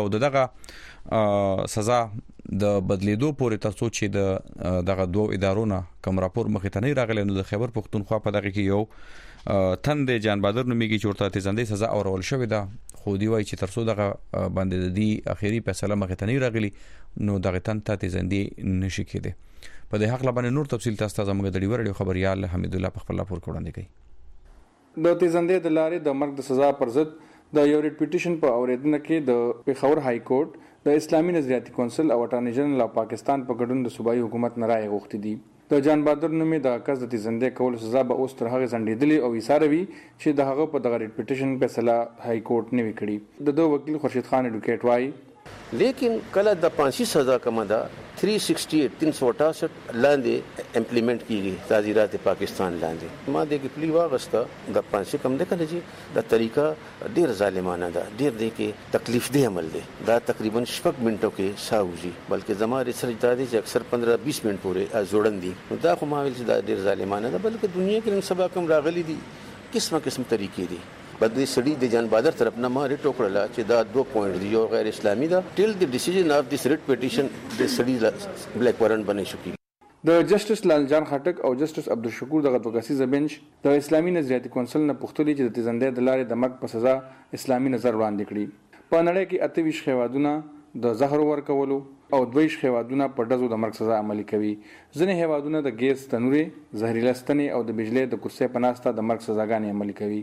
دغه سزا د بدلیدو پورې ترڅو چې د دغه دوه ادارونو کوم راپور مخې ته نه راغلی نو د خیبر پختونخوا په دغه کې یو تند جان بادر نوميږي چې ورته تیزندې سزا اورول شوې ده، خو دی وایي چې ترڅو دغه باندې د دې اخیری فیصله مخې ته نه راغلی نو دغه تند ته تیزندې نشي کېده. په دې حق باندې نور تفصیل تاسو ته زموږ د ډیور ډیو خبريال حمید الله په خپل راپور وړاندې کوي. د تیزندې د لارې د مرګ د سزا پر ضد د یو ریټ پټیشن په اوریدنه کې د پیښور های کورټ د اسلامي نظریاتي کونسل او اټارنی جنرال پاکستان په ګډون د صوبایي حکومت نه رائے غوښتي دي. د جان بادر نومي د کس د تیزندې کول سزا به اوس تر هغه ځنډېدلې او ایثاروي چې د هغه په دغه ریټ پټیشن فیصله های کورټ نه وکړي. د دوه وکیل خورشید خان ایډوکیټ وایي لیکن کله د پانسی سزا کومه ده تین سو اڑسٹھ تین سو اٹھاسٹھ لاندې امپلیمنٹ کیږي تعزیرات پاکستان لاندې. ما دغه پلی واغسته د پانسی کم ده کنه چې د طریقه ډیر ظالمانه ده، ډیر دی کې تکلیف دی عمل دی. دا تقریبا شپږ منټو کې ساوږي بلکې زما ریسرچ دا دی چې اکثر پندرہ بیس منټ پورې جوړن دي. دا خو ما ویل چې دا ډیر ظالمانه ده، بلکې دنیا کې نن سبا کوم راغلي دي قسمه قسم طریقې دي. بدوی سړي د جان بادر طرف نه ما ریټ وکړه چې دا دوه پوینټ دی یو غیر اسلامي ده. ټیل د ډیسیژن اف دیس ریټ پټیشن د سړي بلیک وارنټ بنې شو کی. د جسټس لال جان خټک او جسټس عبدالشکور دغه توګه بنچ د اسلامي نظریاتي کونسل نه پوښتنه چې د تیزندې د لارې د مرګ په سزا اسلامي نظر وړاندې کړي. په نړۍ کې اته ویشت هیوادونه د زهر ورکولو او دویش هیوادونه په ډزو د مرګ سزا عملي کوي. ځینې هیوادونه د ګیس تنوري، زهريله ستنې او د بجلی د کرسۍ په ناسته د مرګ سزاګانې عملي کوي.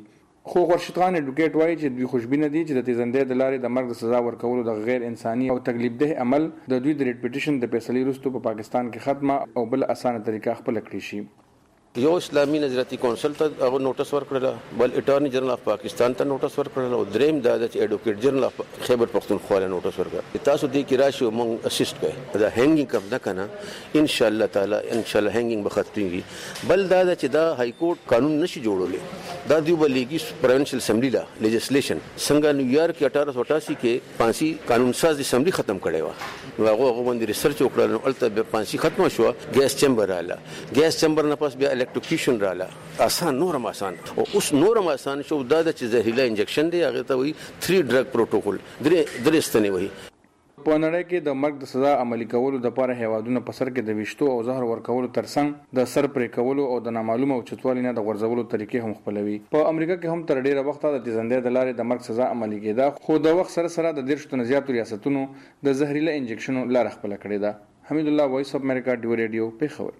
خو خورشید خان اډوکیټ وایي چې دوی خوشبینه دي چې د تیزندې د لارې د مرګ د سزا ورکولو د غیر انساني او تکلیفده عمل د دوی د ریټ پټیشن د فیصلې وروسته په پاکستان کې ختمه او بل اسانه طریقه خپل کړی شي. یو اسلامي نظریاتي کونسل ته هغه نوټس ورکړل، بل اټارنی جنرال اف پاکستان ته نوټس ورکړل او دریم دا د اډوکیټ جنرال اف خیبر پختونخوا له نوټس ورکړل. تاسو دې کې راشي مونږ اسیست کوي دا هینګینګ کم نه کنه ان شاء الله تعالی ان شاء الله هینګینګ بختيږي. بل دا چې دا های کورټ قانون نشي جوړولې، دا دیو بلېږي پروینشل اسمبلی لا لیجسلیشن څنګه نیویارک کې اٹھارہ سو اٹھاسی کې پانسی قانون ساز اسمبلی ختم کړي و، نو هغه هغه باندې ریسرچ وکړل، نو الته به پانسی ختم شو، ګیس چمبر رااله، ګیس چمبر نه پس بیا الکتریکیشن رااله، آسان نورم آسان او اوس نورم آسان شو. دا د چې زهريلا انجکشن دی هغه ته وي تھری ډرګ پروتوکول درې درې ستنې وي. په نړۍ کې د مرګ د سزا عملي کولو د لپاره هیوادونه په سر کې د ویشتو او زهر ورکولو ترڅنګ د سر پرې کولو او د نامعلومه او چتوالي نه د غورځولو طریقې هم خپلوي. په امریکا کې هم تر ډیره وخته د تیزندې د لارې د مرګ سزا عملي کېده، خو د وخت سره سره د دیرشو نه زیاتو ریاستونو د زهريلا انجکشنو لار خپل کړې ده. حمید الله، وایس اف امریکا، ډیو ریډیو، پیښور.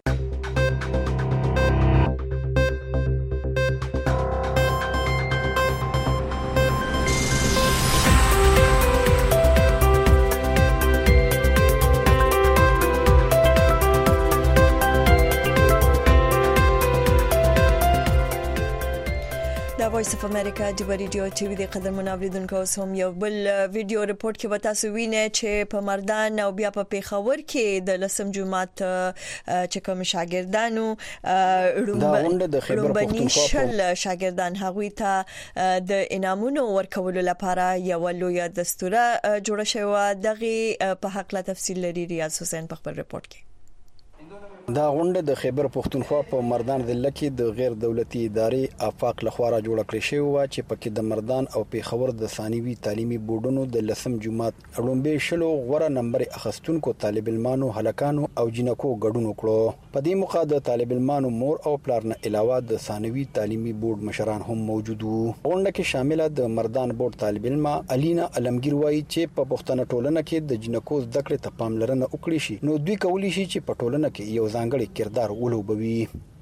وایس اف امریکا د ریډیو ټي وي د قدرمن اوریدونکو هم یو بل ویډیو رپورت کې وتا سو ویني چې په مردان او بیا په پیښور کې د لسم جمعات چې کوم شاګردانو دا غونډه د خیبر پختونخوا شل شاګردان هغوی ته د انعامونو ورکولو لپاره یو لوی دستوره جوړه شوې. دغه په حق لا تفصیل لري ریاض حسین په خپل رپورت کې. دا غونډه د خیبر پختونخوا په مردان ضلع کې د غیر دولتي ادارې افاق لخوا را جوړه کړې شوې و چې پکې د مردان او پیښور د ثانوي تعلیمي بورډونو د لسم جمعات اړومبه شلو غوړه نمبر اخستونکو طالب علمانو، هلکانو او جنکو ګډون وکړو. په دې موخه د طالب علمانو مور او پلار نه علاوه د ثانوي تعلیمي بورډ مشران هم موجود وو. غونډه کې شامل د مردان بورډ طالب علمه الینا علمگیر وایي چې په پښتنه ټولنه کې د جنکو زده کړې ته پاملرنه وکړي شي، نو دوی کولی شي چې په ټولنه کې یو ځانګړی کردار ولوبوي.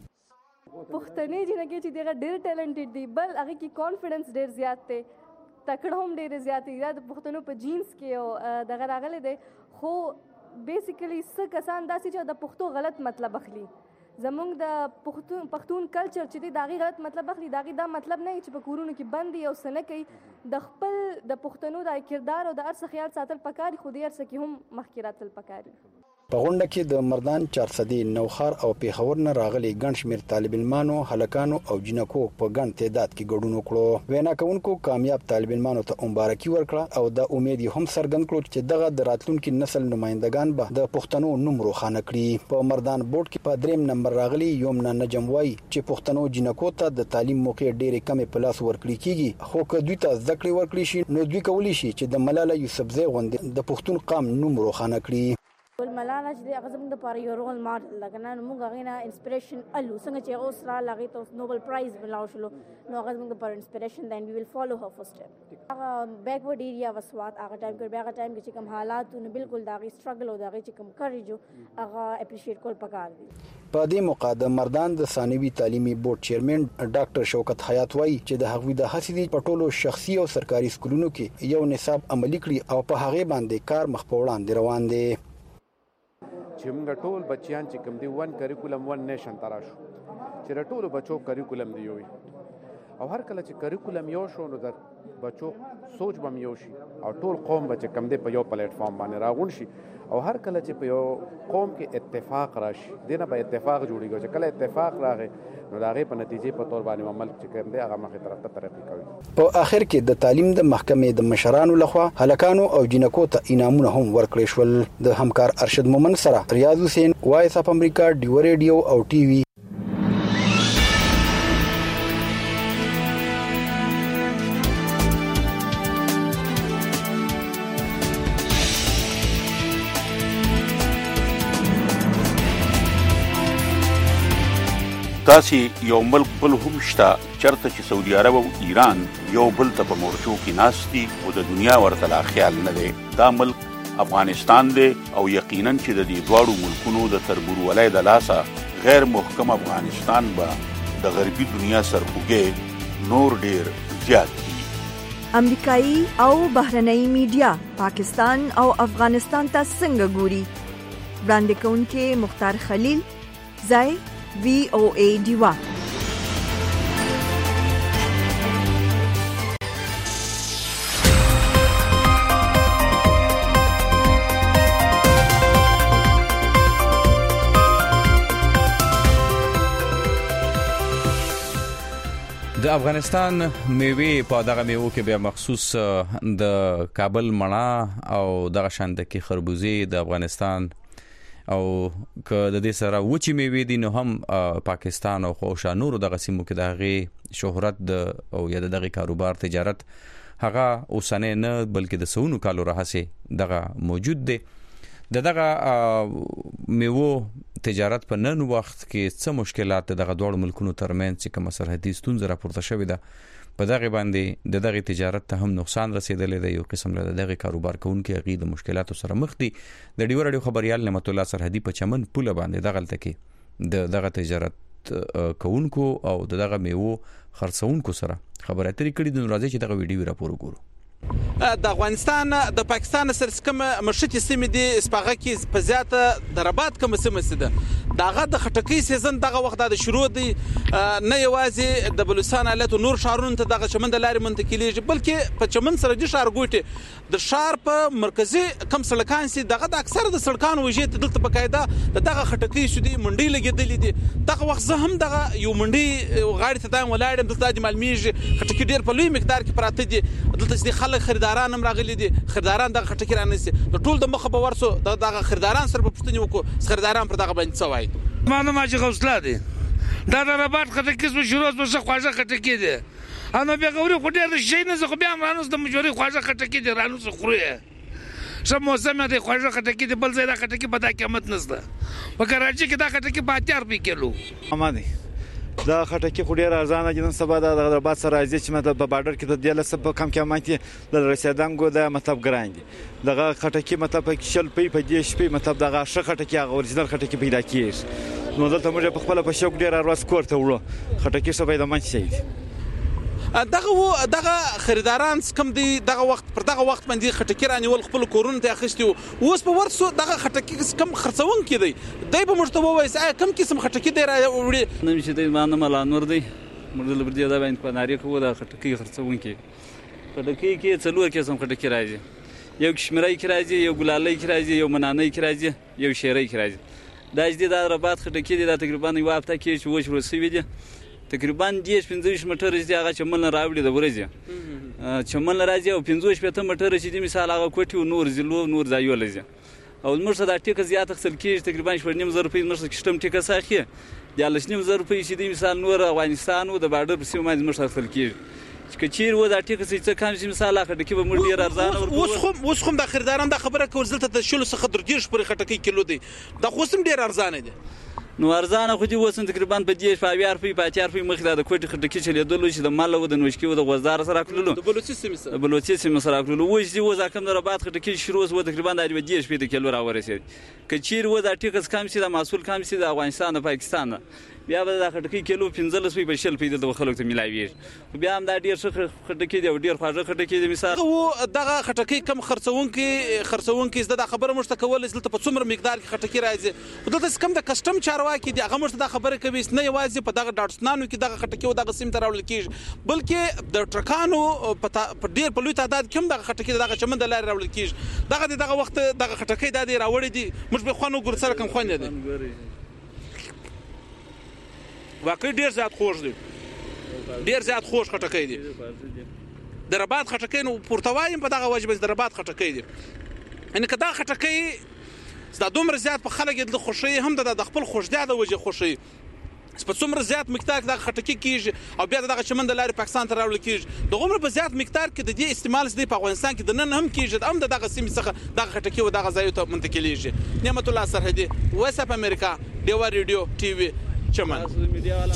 پښتنې جنګي چې دغه ډېر ټیلنټډ دي، بل هغه کې کانفیډنس ډېر زیات دی، تکړه هم ډېر زیات دي. د پښتنو په جینز کې او دغه راغلي دي، خو بیسیکلی څه کسان داسې چې د پښتو غلط مطلب اخلي. زمونږ د پښتون پښتون کلچر چې دی داغي غلط مطلب اخلي، داغي دا مطلب نه چې په کورونو کې بندي او سنه کوي. د خپل د پښتنو د کردار او د ارث خیال ساتل پکاري، خو د ارث کې هم مخکرات تل پکاري. په غونډه کې د مردان چارسدي، نوخار او پیښور نه راغلي ګڼ شمېر طالب علمانو، هلکانو او جنکو په ګڼ تعداد کې ګډون وکړو. وینا کوونکو کامیاب طالب علمانو ته مبارکي ورکړه او د امید هم څرګند کړ چې دغه د راتلونکي نسل نمائندگان به د پښتنو نوم روښانه کړي. په مردان بورډ کې په دریم نمبر راغلي یومنا نجم وای چې پښتنو جنکو ته د تعلیم موقع ډېرې کمې په لاس ورکړي کیږي، خو که دوی ته زده کړې ورکړي شي نو دوی کولی شي چې د ملاله یوسفزۍ غوندې د پښتون قام نوم روښانه کړي. ملاله چې هغه زموږ لپاره یو رول ماډل ده، کنه نو موږ هغې نه انسپریشن الو، څنګه چې اوس راغله هغې ته نوبل پرایز ملاو شلو، نو هغه زموږ لپاره انسپریشن ده. وی ویل فالو هر فوټ سټپ. هغه بیکورډ ایریا وسوات هغه ټایم کې بیا هغه ټایم کې چې کوم حالات نو بالکل دا غي سټرګل او دا غي چې کوم کریجو هغه اپریشیټ کول پکار دي. په دې موقع د مردان د ثانوي تعلیمي بورډ چیرمن ډاکټر شوکت حیات وایي چې د هغوی د هڅې په ټولو شخصي او سرکاري سکولونو کې یو نصاب عملي کړي او په هغه باندې کار مخ په وړاندې روان دي. چې موږ ټول بچیان چې کوم دی ون کریکولم ون نیشن تراشو چې ټول بچو کریکولم دی وي، او هر کله چې کریکولم یو شو نو د بچو سوچ بم یو شي او ټول قوم بچ کم دی په یو پلیټ فارم باندې راغون شي، او هر کله چې په یو قوم کې اتفاق راشي دنه به اتفاق جوړیږي. چې کله اتفاق راغی نو دا غي په نتیجې په تور باندې عمل چې کوم دی هغه مخې طرف ته ترقی کوي. په اخر کې د تعلیم د محکمې د مشرانو لخوا هلکانو او جنکو ته انعامونه هم ورکړل شول. د همکار ارشد مومن سره ریاض حسین، وایس اف امریکا، ډیو ریډیو او ټي وي. تاسې یو ملک بل هم شته چرته چې سعودي عرب او ایران یو بل ته په مورچو کې ناست دي او د دنیا ورته لا خیال نه دی. دا ملک افغانستان دی او یقینا چې د دې دواړو ملکونو د تربورولۍ د لاسه غیر محکم افغانستان به د غربي دنیا سرخوږی نور ډیر زیات دي. امریکایي او بهرنۍ میډیا پاکستان او افغانستان ته څنګه ګوري؟ وړاندې کوونکې مختار خلیل، ځای وی او ای ډیوا. د افغانستان میوه په دغه میوه کې بیا مخصوص د کابل مڼه او دغه شاند کې خربوزې د افغانستان او که د دې سره وچی میوه دي نو هم پاکستان او خوشانور دغه سیمو کې دغه شهرت د او یا دغه کاروبار تجارت هغه اوسنه نه بلکې د سونو کالو راهسه دغه موجود دی. د دغه میوه تجارت په نن وخت کې څه مشکلات دغه دوه ملکونو ترمنځ چې کوم سرحدي ستونزې راپورته شوې ده په دغه باندې د دغه تجارت ته هم نقصان رسیدلی دی. یو قسم له دغه کاروبار کوونکو غي د مشکلاتو سره مخ دي. د ډیو رادیو خبريال نعمت الله سرحدي په چمن پوله باندې دغه تلکي د دغه تجارت کوونکو او دغه میوه خرڅونکو سره خبرې اترې کړې د نورازي چې دغه ویډیو راپور وګورو. د افغانستان د پاکستان سره کوم مشتي سیمه دي سپاغه کې په زیاته دربات کوم سیمه ده دغه د خټکی سیزن دغه وخت د شروع دی نه یوازې د بلوچستان ایالت نور شهرونو ته دغه چمن د لارې منتقلیږي بلکې په چمن سره د شهر ګوټي د شهر په مرکزي کم سړکان سي دغه د اکثر د سړکانو وجې دلته بقاعده دغه خټکی شودي منډي لګیدلې دي. دغه وخت زه هم دغه یو منډي غاړي ته دایم ولاړم دلته د معلومیږي خټکی ډیر په لوی مقدار کې پراته دي. دلته چې خلک خریداران هم راغلي دي خریداران دغه خټکی رانسي د ټول د مخه به ورسو دغه خریداران سره په پښتني وکړو خریداران پر دغه باندې څه وایي. مانو ما چې غوسله دي دا د رباط خټکی څو شروع څه خواږه خټکی دي انا بیا غوړي خو ډېر شي نه زه خو بیا رانوس د مجوري خواږه خټکی دي رانوس خوري سم موسم دی خواږه خټکی دي بل ځای دا خټکی په دا قیمت نشته په کراچي کې دا خټکی په اتیا روپۍ کیلو امادي دا خټکی خو ډیر ارزانه دي نن سبا د رباط سره راځي چې مطلب په بارډر کې د دیاله سب کم قیمت د رسیدانګو د مطلب ګران دي دغه خټکی مطلب په شل پی په دې شپې مطلب دغه ش خټکی هغه اورجینال خټکی پیدا کیږي نو دلته موږ په خپل په شوق ډیر ارواز کوړته وړو خټکی څه پیدا مچ شي دغه و دغه خریداران کم دي دغه وخت پر دغه وخت باندې خټکی رانیول خپل کورونه ته اخیستي اوس په ورسو دغه خټکی کم خرڅون کې دی دای په مرتبه وایي کم قسم خټکی دی راوړي نو چې د مان مال انور دی موږ د لبردي دا باندې په ناری کو د خټکی خرڅون کې خټکی کې څلور قسم خټکی راځي یو کشمیري کې راځي یو ګلالي کې راځي یو مناني کې راځي یو شیري کې راځي دا چې د رباط خټکی دی دا تقریبا یو هفته کې چې وښ ورسوي دي تقریبا دیش پنځه مټر چې هغه چمن راوړي د ورځي چمن راځي او پنځه شپته مټر چې د مثال هغه کوټي نور زلو نور ځایو لږه او مرسته د ټیکه زیات خپل کېږي تقریبا شپږ نیم زره روپۍ مرسته کشتم ټیکه ساخي د لږ نیم زره روپۍ چې د مثال نور افغانستان او د بارډر په سیمه باندې مرسته خپل کېږي چې کچیر و د ټیکه څه کم چې مثال هغه کې به مړ ډیر ارزانه اوس خو اوس خو د خریداران د خبره کول زلته د شلو څخه درجیش پر خټکی کیلو دی د خوسم ډیر ارزانه دی نو ارزانه خو دې وسن تقریبا په دې شپه په پاتیار په مخ د کوټ خټکی چې لیدلو چې د مال او د نوشکی او د غوزدار سره کړلو د بلوچستان سیمه سره بلوچستان سیمه سره کړلو وای چې و ځکه د رباط خټکی شروع و تقریبا د دې شپې د کیلو را ورسید کچیر و د ټیکس کم سي د محصول کم سي د افغانستان او پاکستان بیا به د خټکی کیلو پنځه لس په شل پیدا د خلکو ته ملایوي بیا هم دا ډیر څه خټکی دی ډیر خواږه خټکی دی مثال او دغه خټکی کم خرڅون کې خرڅون کې زده خبره مشته کول زلته په څومره مقدار کې خټکی راځي دلته کم د کسٹم چارواکي دی هغه مشته خبره کوي نه یوازې په دغه ډاټسنانو کې دغه خټکی او دغه سیم تراول کیږي بلکې د ټرکانو په ډیر په لوی تعداد کې دغه خټکی دغه چمن د لارې راول کیږي دغه دغه وخت دغه خټکی د دې راوړي دي موږ به خوانو ګور سره کوم خوان دي واقعي ډیر زیات خوش دي ډیر زیات خوش خټکی دي د رباط خټکی نو پورتوایم په دغه وجه د رباط خټکی دي ان کدا خټکی دا دومره زیات په خلک د خوشي هم د خپل خوشدیا د وجه خوشي په څومره زیات مقدار د خټکی کیږي او بیا دغه چمن د لارې پاکستان ته راوړل کیږي د عمر په زیات مقدار کې د دې استعمال زده په افغانستان کې د نن هم کیږي هم دغه سیمه څخه دغه خټکی او دغه ځایو ته منتقلیږي. نعمت الله سرحدي وایس اف امریکا ډیوا ریډیو ټي وي چمن میډیا والا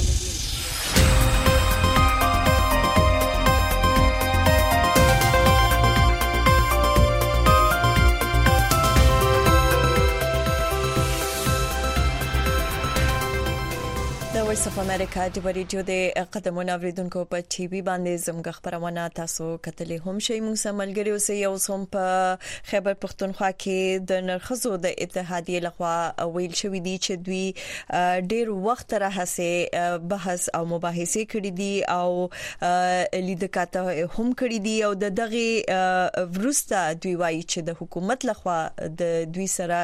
د وایس وایس اف امریکا د ریډیو د قدمونو اوریدونکو په ټي وي باندې زموږ خبرونه تاسو کتلې هم شي موږ سملګری اوسې یو سم په خیبر پختونخوا کې د نرخصو د اتحادیه لخوا ویل شوې دي چې دوی ډیر وخت راهسه بحث او مباحثه کړې دي او لیدکاته هم کړې دي او د دغه ورسته دوی وایي چې د حکومت لخوا د دوی سره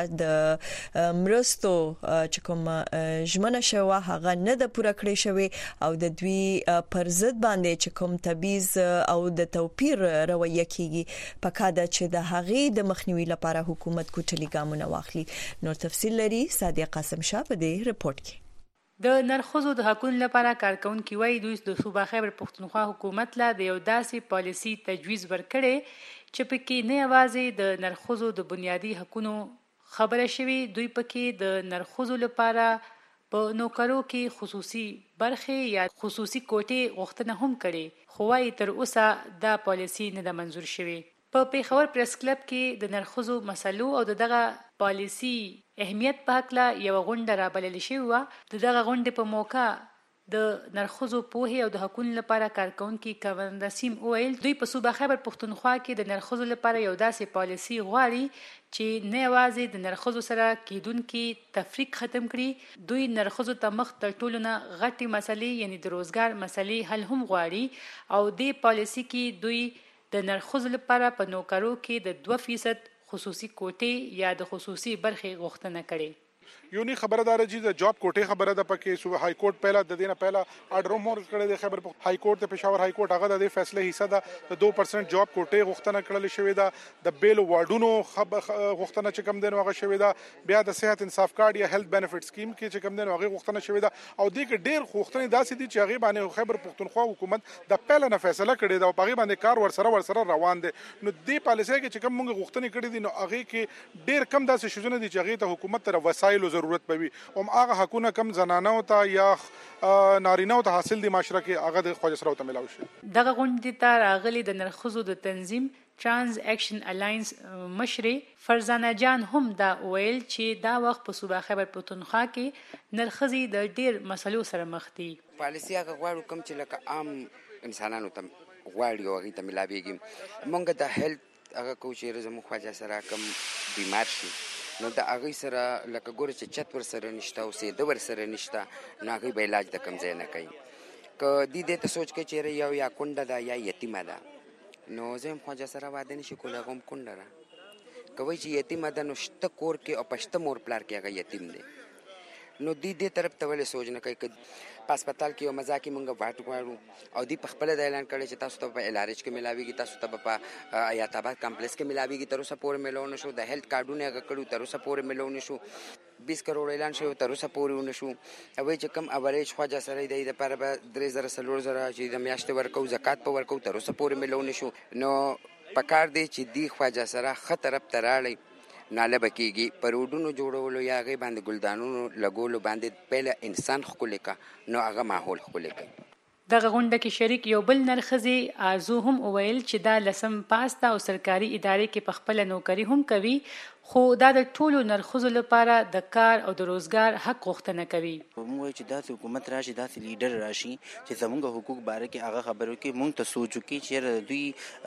د مرستو چې کوم ژمنه شوه هغه نه د پوره کړی شوی او د دوی پر ضد باندې چې کوم تبعیض او د توپیر رویه کیږي پکاده چې د هغې د مخنیوي لپاره حکومت کوټلي ګامونه واخلي. نور تفصیل لري سادیه قاسم شاه په دې رپورت کې. د نرخصو د حقوقو لپاره کارکونکي وایي دوی د صوبه خیبر پختونخوا حکومت لا د یو داسې پالیسي تجویز ورکړي چې پکې نه یوازې د نرخصو د بنیادی حقوقو خبره شوی دوی پکې د نرخصو لپاره په نوکرو کې خصوصي برخه یا خصوصي کوټې غوښتنه هم کړي خو وايي تر اوسه دا پالیسي نه د منزور شوی. په پیښور پریس کلب کې د نرخصو مسلو او دغه پالیسي اهمیت په حق لا یو غونډه را بلل شوی و. دغه غونډې په موقع د نرخصو پوهه او د حقوقو لپاره کارکونکي کوند سیم اویل دوی په صوبه خیبر پختونخوا کې د نرخصو لپاره یو داسې پالیسي غواړي چې نه یوازې د نرخصو سره کېدونکي تفریق ختم کړي دوی نرخصو ته مخ تر ټولو نه غټي مسلې یعنی د روزګار مسلې حل هم غواړي او د پالیسي کې دوی د نرخصو لپاره په نوکرو کې د دوه فیصد خصوصي کوټې یا د خصوصي برخې غوښتنه کړي. یونی خبردار چې د جاب کوټه خبره ده پکې صوبه های کورټ پهلا د دینه پهلا اډر مور کړی د خیبر های کورټ ته پېښور های کورټ هغه د فیصله حصہ ده د دو پرسنټ جاب کوټه غوښتنه کړل شوې ده د بیل وارډونو غوښتنه چې کم دین هغه شوې ده بیا د صحت انصاف کارت یا هیلث بینیفټ سکیم کې چې کم دین هغه غوښتنه شوې ده او د کې ډېر غوښتنې داسې دي چې هغه باندې خیبر پختونخوا حکومت د پهلا نه فیصله کړې ده او هغه باندې کار ورسره ورسره روان دي. نو د پالیسي کې چې کم موږ غوښتنې کړې دي نو هغه کې ډېر کم داسې شوزونه دي چې هغه ته حکومت تر وسایلو ضرورت پوي هم هغه حقونه کم زنانه او ته یا نارینه او ته حاصل دي معاشره کې هغه د خواجه سره ته ملاوي شي. دغه غونډې ته راغلي د نرخصو د تنظیم ترانس اکشن الاینس مشري فرزانه جان هم دا ویل چې دا وخت په صوبه خیبر پختونخوا کې نرخصي د ډیر مسلو سره مخ دي. پالیسي هغه غواړو کوم چې لکه عام انسانانو ته غواړي او هغه ته ملاويږي مونږ د هیلث هغه کو چې زموږ خواجه سره کوم بیمار شي نو د هغه سره لکه ګور چې چت ور سره نشته او سي د ور سره نشته نو هغه به علاج د کم ځای نه کوي ک دې دې ته سوچ کې چې یو یا کونډه ده یا یتیمه ده نو زم خواجه سره واده نشي کولای کوم کونډه را کوي چې یتیمه ده نو شته کور کې او پښته مور پلار کې هغه یتیم دی نو دې دې طرف ته ولې سوچ نه کوي ک په هسپتال کې یو مزاکي مونږ واټ غواړو او دی په خپل د اعلان کړی چې تاسو ته په الارج کې ملاويږي تاسو ته په حیات آباد کمپلیکس کې ملاويږي تر اوسه پورې ملونه شو د هیلث کارډونه هغه کړو تر اوسه پورې ملونه شو بیس کروڑ اعلان شو تر اوسه پورې ونه شو او چې کم اوریج خواجه سره دی د پر به درې زره سلور زره چې د میاشتې ورکو زکات په ورکو تر اوسه پورې ملونه شو نو پکار دی چې دی خواجه سره خطر ابتراړي ناله بکیږي پروډونو جوړولو یا غي باندې ګلدانونو لګولو باندې پهله انسان خپل کا نو هغه ماحول خپل کا. دغه غونډه کې شریک یو بل نرخزي ارزو هم وویل چې دا لسم پاستا او سرکاري ادارې کې په خپل نوکری هم کوي خو دا د ټولو نرخزو لپاره د کار او د روزګار حق غوښتنه کوي. موږ چې داسې حکومت راشي داسې لیډر راشي چې زموږ حقوق باره کې هغه خبرو کې موږ ته سوچو کې چې دوی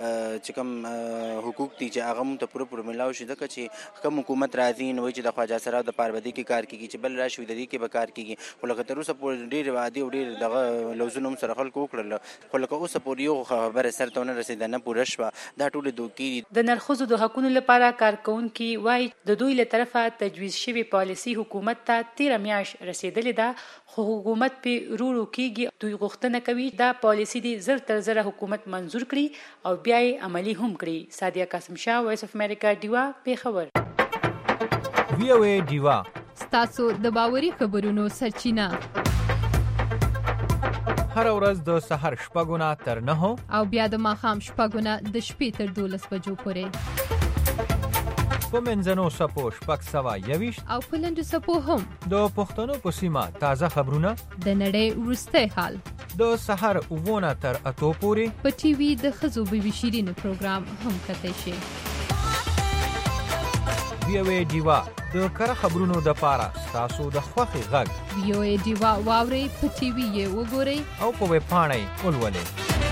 چې کوم حقوق دي چې هغه موږ ته پوره پوره ملاو شي ځکه چې کوم حکومت راځي نو چې د خواجه سره د پاروبدي کې کار کوي چې بل راشي د دې کې به کار کوي خو لکه تر اوسه پورې ډېر وادي او ډېر دغه لوزونه سره خلکو وکړل خو لکه اوسه پورې یو خبره سره ته نه رسیدنه پوره شوه دا ټول دوکې د نرخصو د حقوقو لپاره کارکونکي وایي د دوی له طرفه تجویز شوی پالیسي حکومت ته تیر میاش رسیدلې ده خو حکومت په رورو کېږي دوی غوښتنه کوي دا پالیسي دي زر تر زر حکومت منزور کړي او بیا یې عملی هم کړي. سادیه قاسم شاه وایس اف امریکا دیوا پیښور. وی او ای دیوا ستاسو د باوري خبرونو سرچینه هر ورځ د سحر شپږونه تر نهو او بیا د ماښام شپږونه د شپې تر دولس بجو پورې په منځنو سپو شپږ سوه یویشت او په لنډو سپو هم د پښتنو په سیمه تازه خبرونه د نړۍ وروستی حال د سحر اوونه تر اتو پورې په ټي وي د ښځو بوي شیرینو پروګرام هم کتلی شي. وی او ای ډیوا د کره خبرونو د پاره تاسو د خوخي غږ وی او ای ډیوا واوري په ټي وي یې وګورئ او په ویب پاڼه یې ولولئ.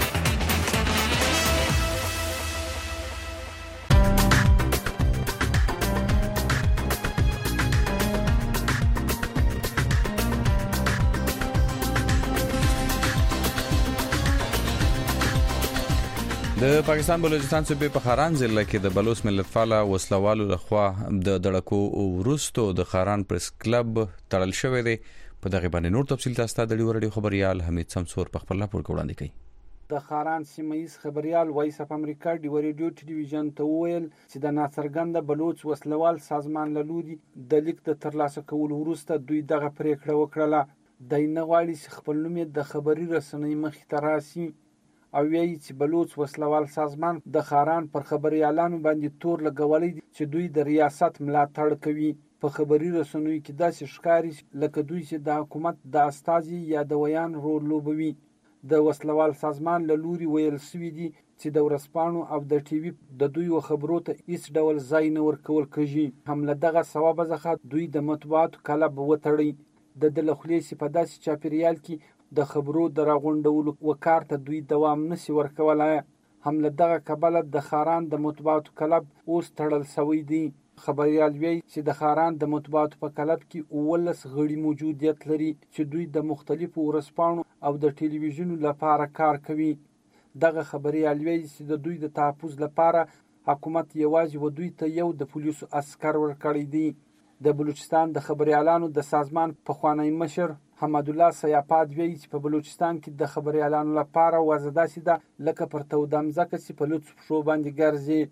د پاکستان بلوچستان صوبې په خاران ضلع کې د بلوچ ملتپاله وسلوالو لخوا د دړکو ورستو د خاران پریس کلب تړل شوی دی. په دغه باندې نور تفصیل تاسو ته د ډیو رادیو خبريال حمید سمسور په خپل راپور کې وړاندې کړي. د خاران سیمایي خبريال وایس اف امریکا ډیو رادیو ټلویزیون ته ویل چې د ناڅرګند بلوچ وسلوال سازمان له لوري د لیک د ترلاسه کولو وروسته دوی دغه پریکړه وکړه. د نغواړي چې خپل نوم د خبري رسنۍ مخ ته راسي او وایي چې بلوچ وسلوال سازمان د خاران پر خبريالانو باندې تور لګولې دي چې دوی د ریاست ملاتړ کوي. په خبري رسنیو کې داسې ښکاري لکه دوی چې د حکومت د استازي یا د ویان رول لوبوي. د وسلوال سازمان له لوري ویل شوی دي چې د ورسپانو او د ټي وي د دوی خبرو ته هیڅ ډول ځای نه ورکول کېږي. هم له دغه سبب څخه دوی د مطبوعاتو کلب وتړي. د دلخلیسي په داسې چاپیریال کې د خبرو د راغونډولو وکړ ته دوی دوام نشي ورکولای. هم له دغه کبله د خاران د مطبوعاتو کلب اوس تړل شوی دی. خبريال وی چې د خاران د مطبوعاتو په کلب کې ولس غړي موجودیت لري چې دوی د مختلفو ورسپانو او د ټلویزیون لپاره کار کوي. دغه خبريال وی چې د دوی د تحفظ لپاره حکومت یوازې و دوی ته یو د پولیسو عسكر ورکړی دی. د بلوچستان د خبريالانو د سازمان په خوانی مشر حمد الله سیاپاد وی چې په بلوچستان کې د خبريالانو لپاره وزدا سیده لکه پر تودمزه کې په لوڅ شو باندې ګرځي.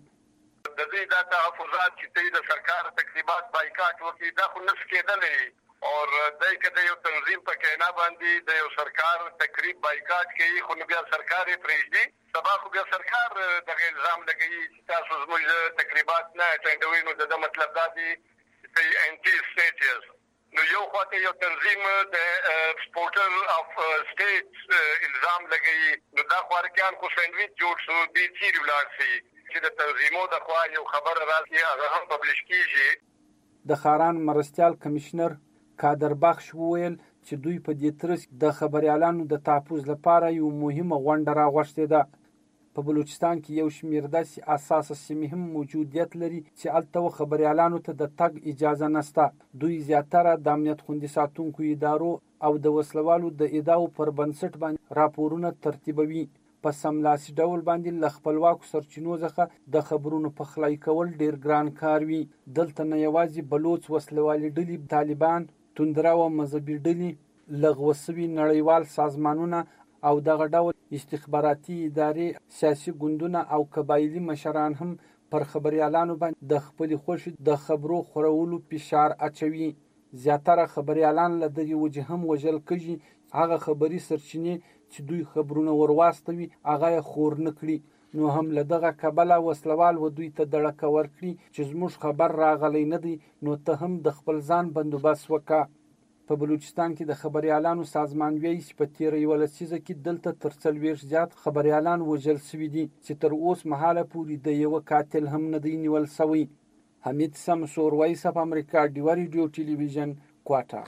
د دې د تحفظات چې د سرکار تقریبات بایکاټ وکړي دا خو نس کېدلې او دای کده یو تنظیم په کینا باندې د یو سرکار تقریب بایکاټ کوي خو بیا سرکار یې پریږدي سبا خو بیا سرکار دغه الزام لګوي چې تاسو زموږ تقریبات نه اټینډوي. نو د مطلب دا دی چې انټي سټیټس نو یو خواته یو تنظیم د سپورټر اف سټیټس الزام لګوي. نو دا خورکان خو سندویچ جوړ شو دي چې ولارسي چې د تنظیمو د خوا یو خبر راځي هغه هم پبلش کیږي. د خاران مرستيال کمشنر کادر بخش وویل چې دوی په دې ترڅ د خبريالانو د تحفظ لپاره یو مهمه غونډه راغوښتې ده. په بلوچستان کې یو شمېر داسې اساسي سیمې هم موجودیت لري چې هلته خبريالانو ته د تګ اجازه نشته. دوی زیاتره د امنیت خوندي ساتونکو ادارو او د وسلوالو د ادارو پر بنسټ باندې راپورونه ترتیبوي. په سملاسي ډول باندې ل خپلواکو سرچینو څخه د خبرونو په خلای کول ډیر ګران کار وي. دلته نه یوازې بلوچ وسلوالي ډلې طالبان توندرا او مذهبي ډلې لغوسوي نړیوال سازمانونه او دغه ډول استخباراتي ادارې سیاسي ګوندونه او قبایلی مشران هم پر خبريالانو باندې د خپل خوشي د خبرو خورولو فشار اچوي. زیاتره خبريالان له دغه وجه هم وژل کېږي. هغه خبري سرچینې چې دوی خبرونه ورواستوي هغه خور نکړي. نو هم له دغه کبله وسلوال و دوی ته دړک ورکړي چې زموږ خبر راغلی نه دی نو ته هم د خپل ځان بندوبست وکړه. په بلوچستان کې د خبريالانو سازمان ویل چې په تیر یو لسیزه کې دلته تر څلوېښت زیات خبريالان وژل شوي دي چې تر اوس مهاله پورې د یو قاتل هم نه دی نیول شوی. حمید سمسور وایس اف امریکا ډیو رادیو ټلویزیون کوټا.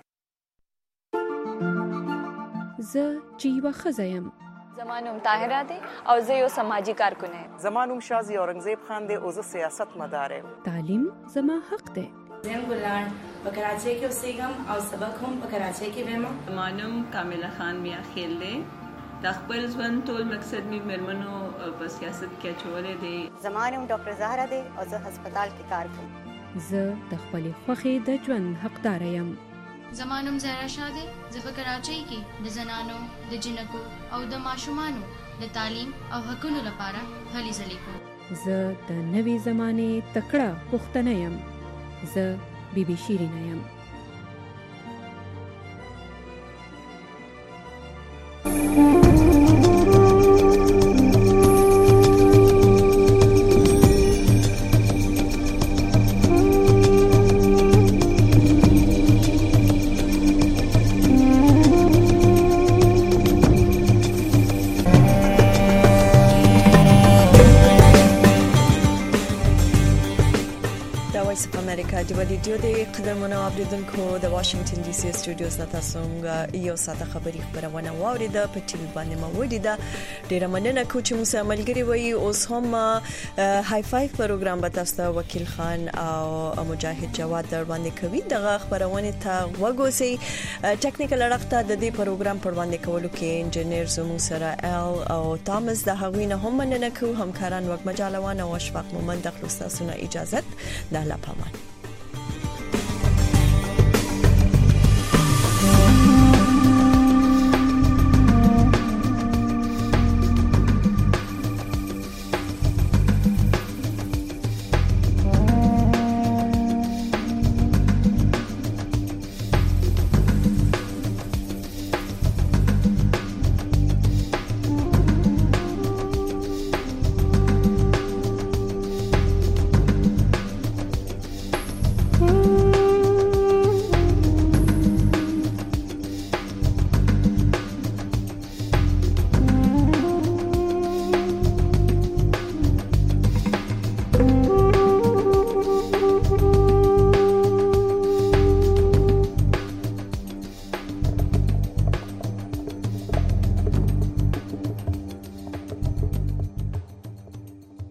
زه چې یوه ښځه یم. زما نوم طاهره دی او زه یو سماجي کارکونه یم. زما نوم شازي اورنګزیب خان دی او زه سیاست مدار یم. تعلیم زما حق دی. زم ګلان په کراچۍ کې اوسېږم او سبق هم په کراچۍ کې وایم. زما نوم کامله خان میا خیل دی. د خپل ژوند ټول مقصد می مرمنو په سیاست کې اچولې دی. زما نوم ډاکټر زهرا دی او زه هسپتال کې کار کوم. زه د خپلې خوښې د ژوند حقدار یم. زما نوم زهرا شاه دی. زه په کراچۍ کې د زنانو د جنکو او د ماشومانو د تعلیم او حقوقو لپاره هلې ځلې کوم. زه د نوې زمانې تکړه پښتنه یم. زه بی بی شیرینه یم. وایس اف امریکا د ریډیو د قدرمنو اوریدونکو د واشنگټن ډي سي سټوډیوز نه تاسو موږ یو ساعت خبري خبرونه واوریده په ټي وي باندې مو وډیده ډیره مننه کوم چې موږ عملګری وي اوس هم هاي فایو پروګرام به تاسو وکیل خان او مجاهد جواد در باندې کوي دغه خبرونه ته وګورئ ټیکنیکل اړخ ته د دې پروګرام پر باندې کولو کې انجنیر زمو سره ال او تامس د هغوینه هم مننه کوم همکاران وک مجالوان او اشفاق مومند د خلاصونه اجازه د الله پامان.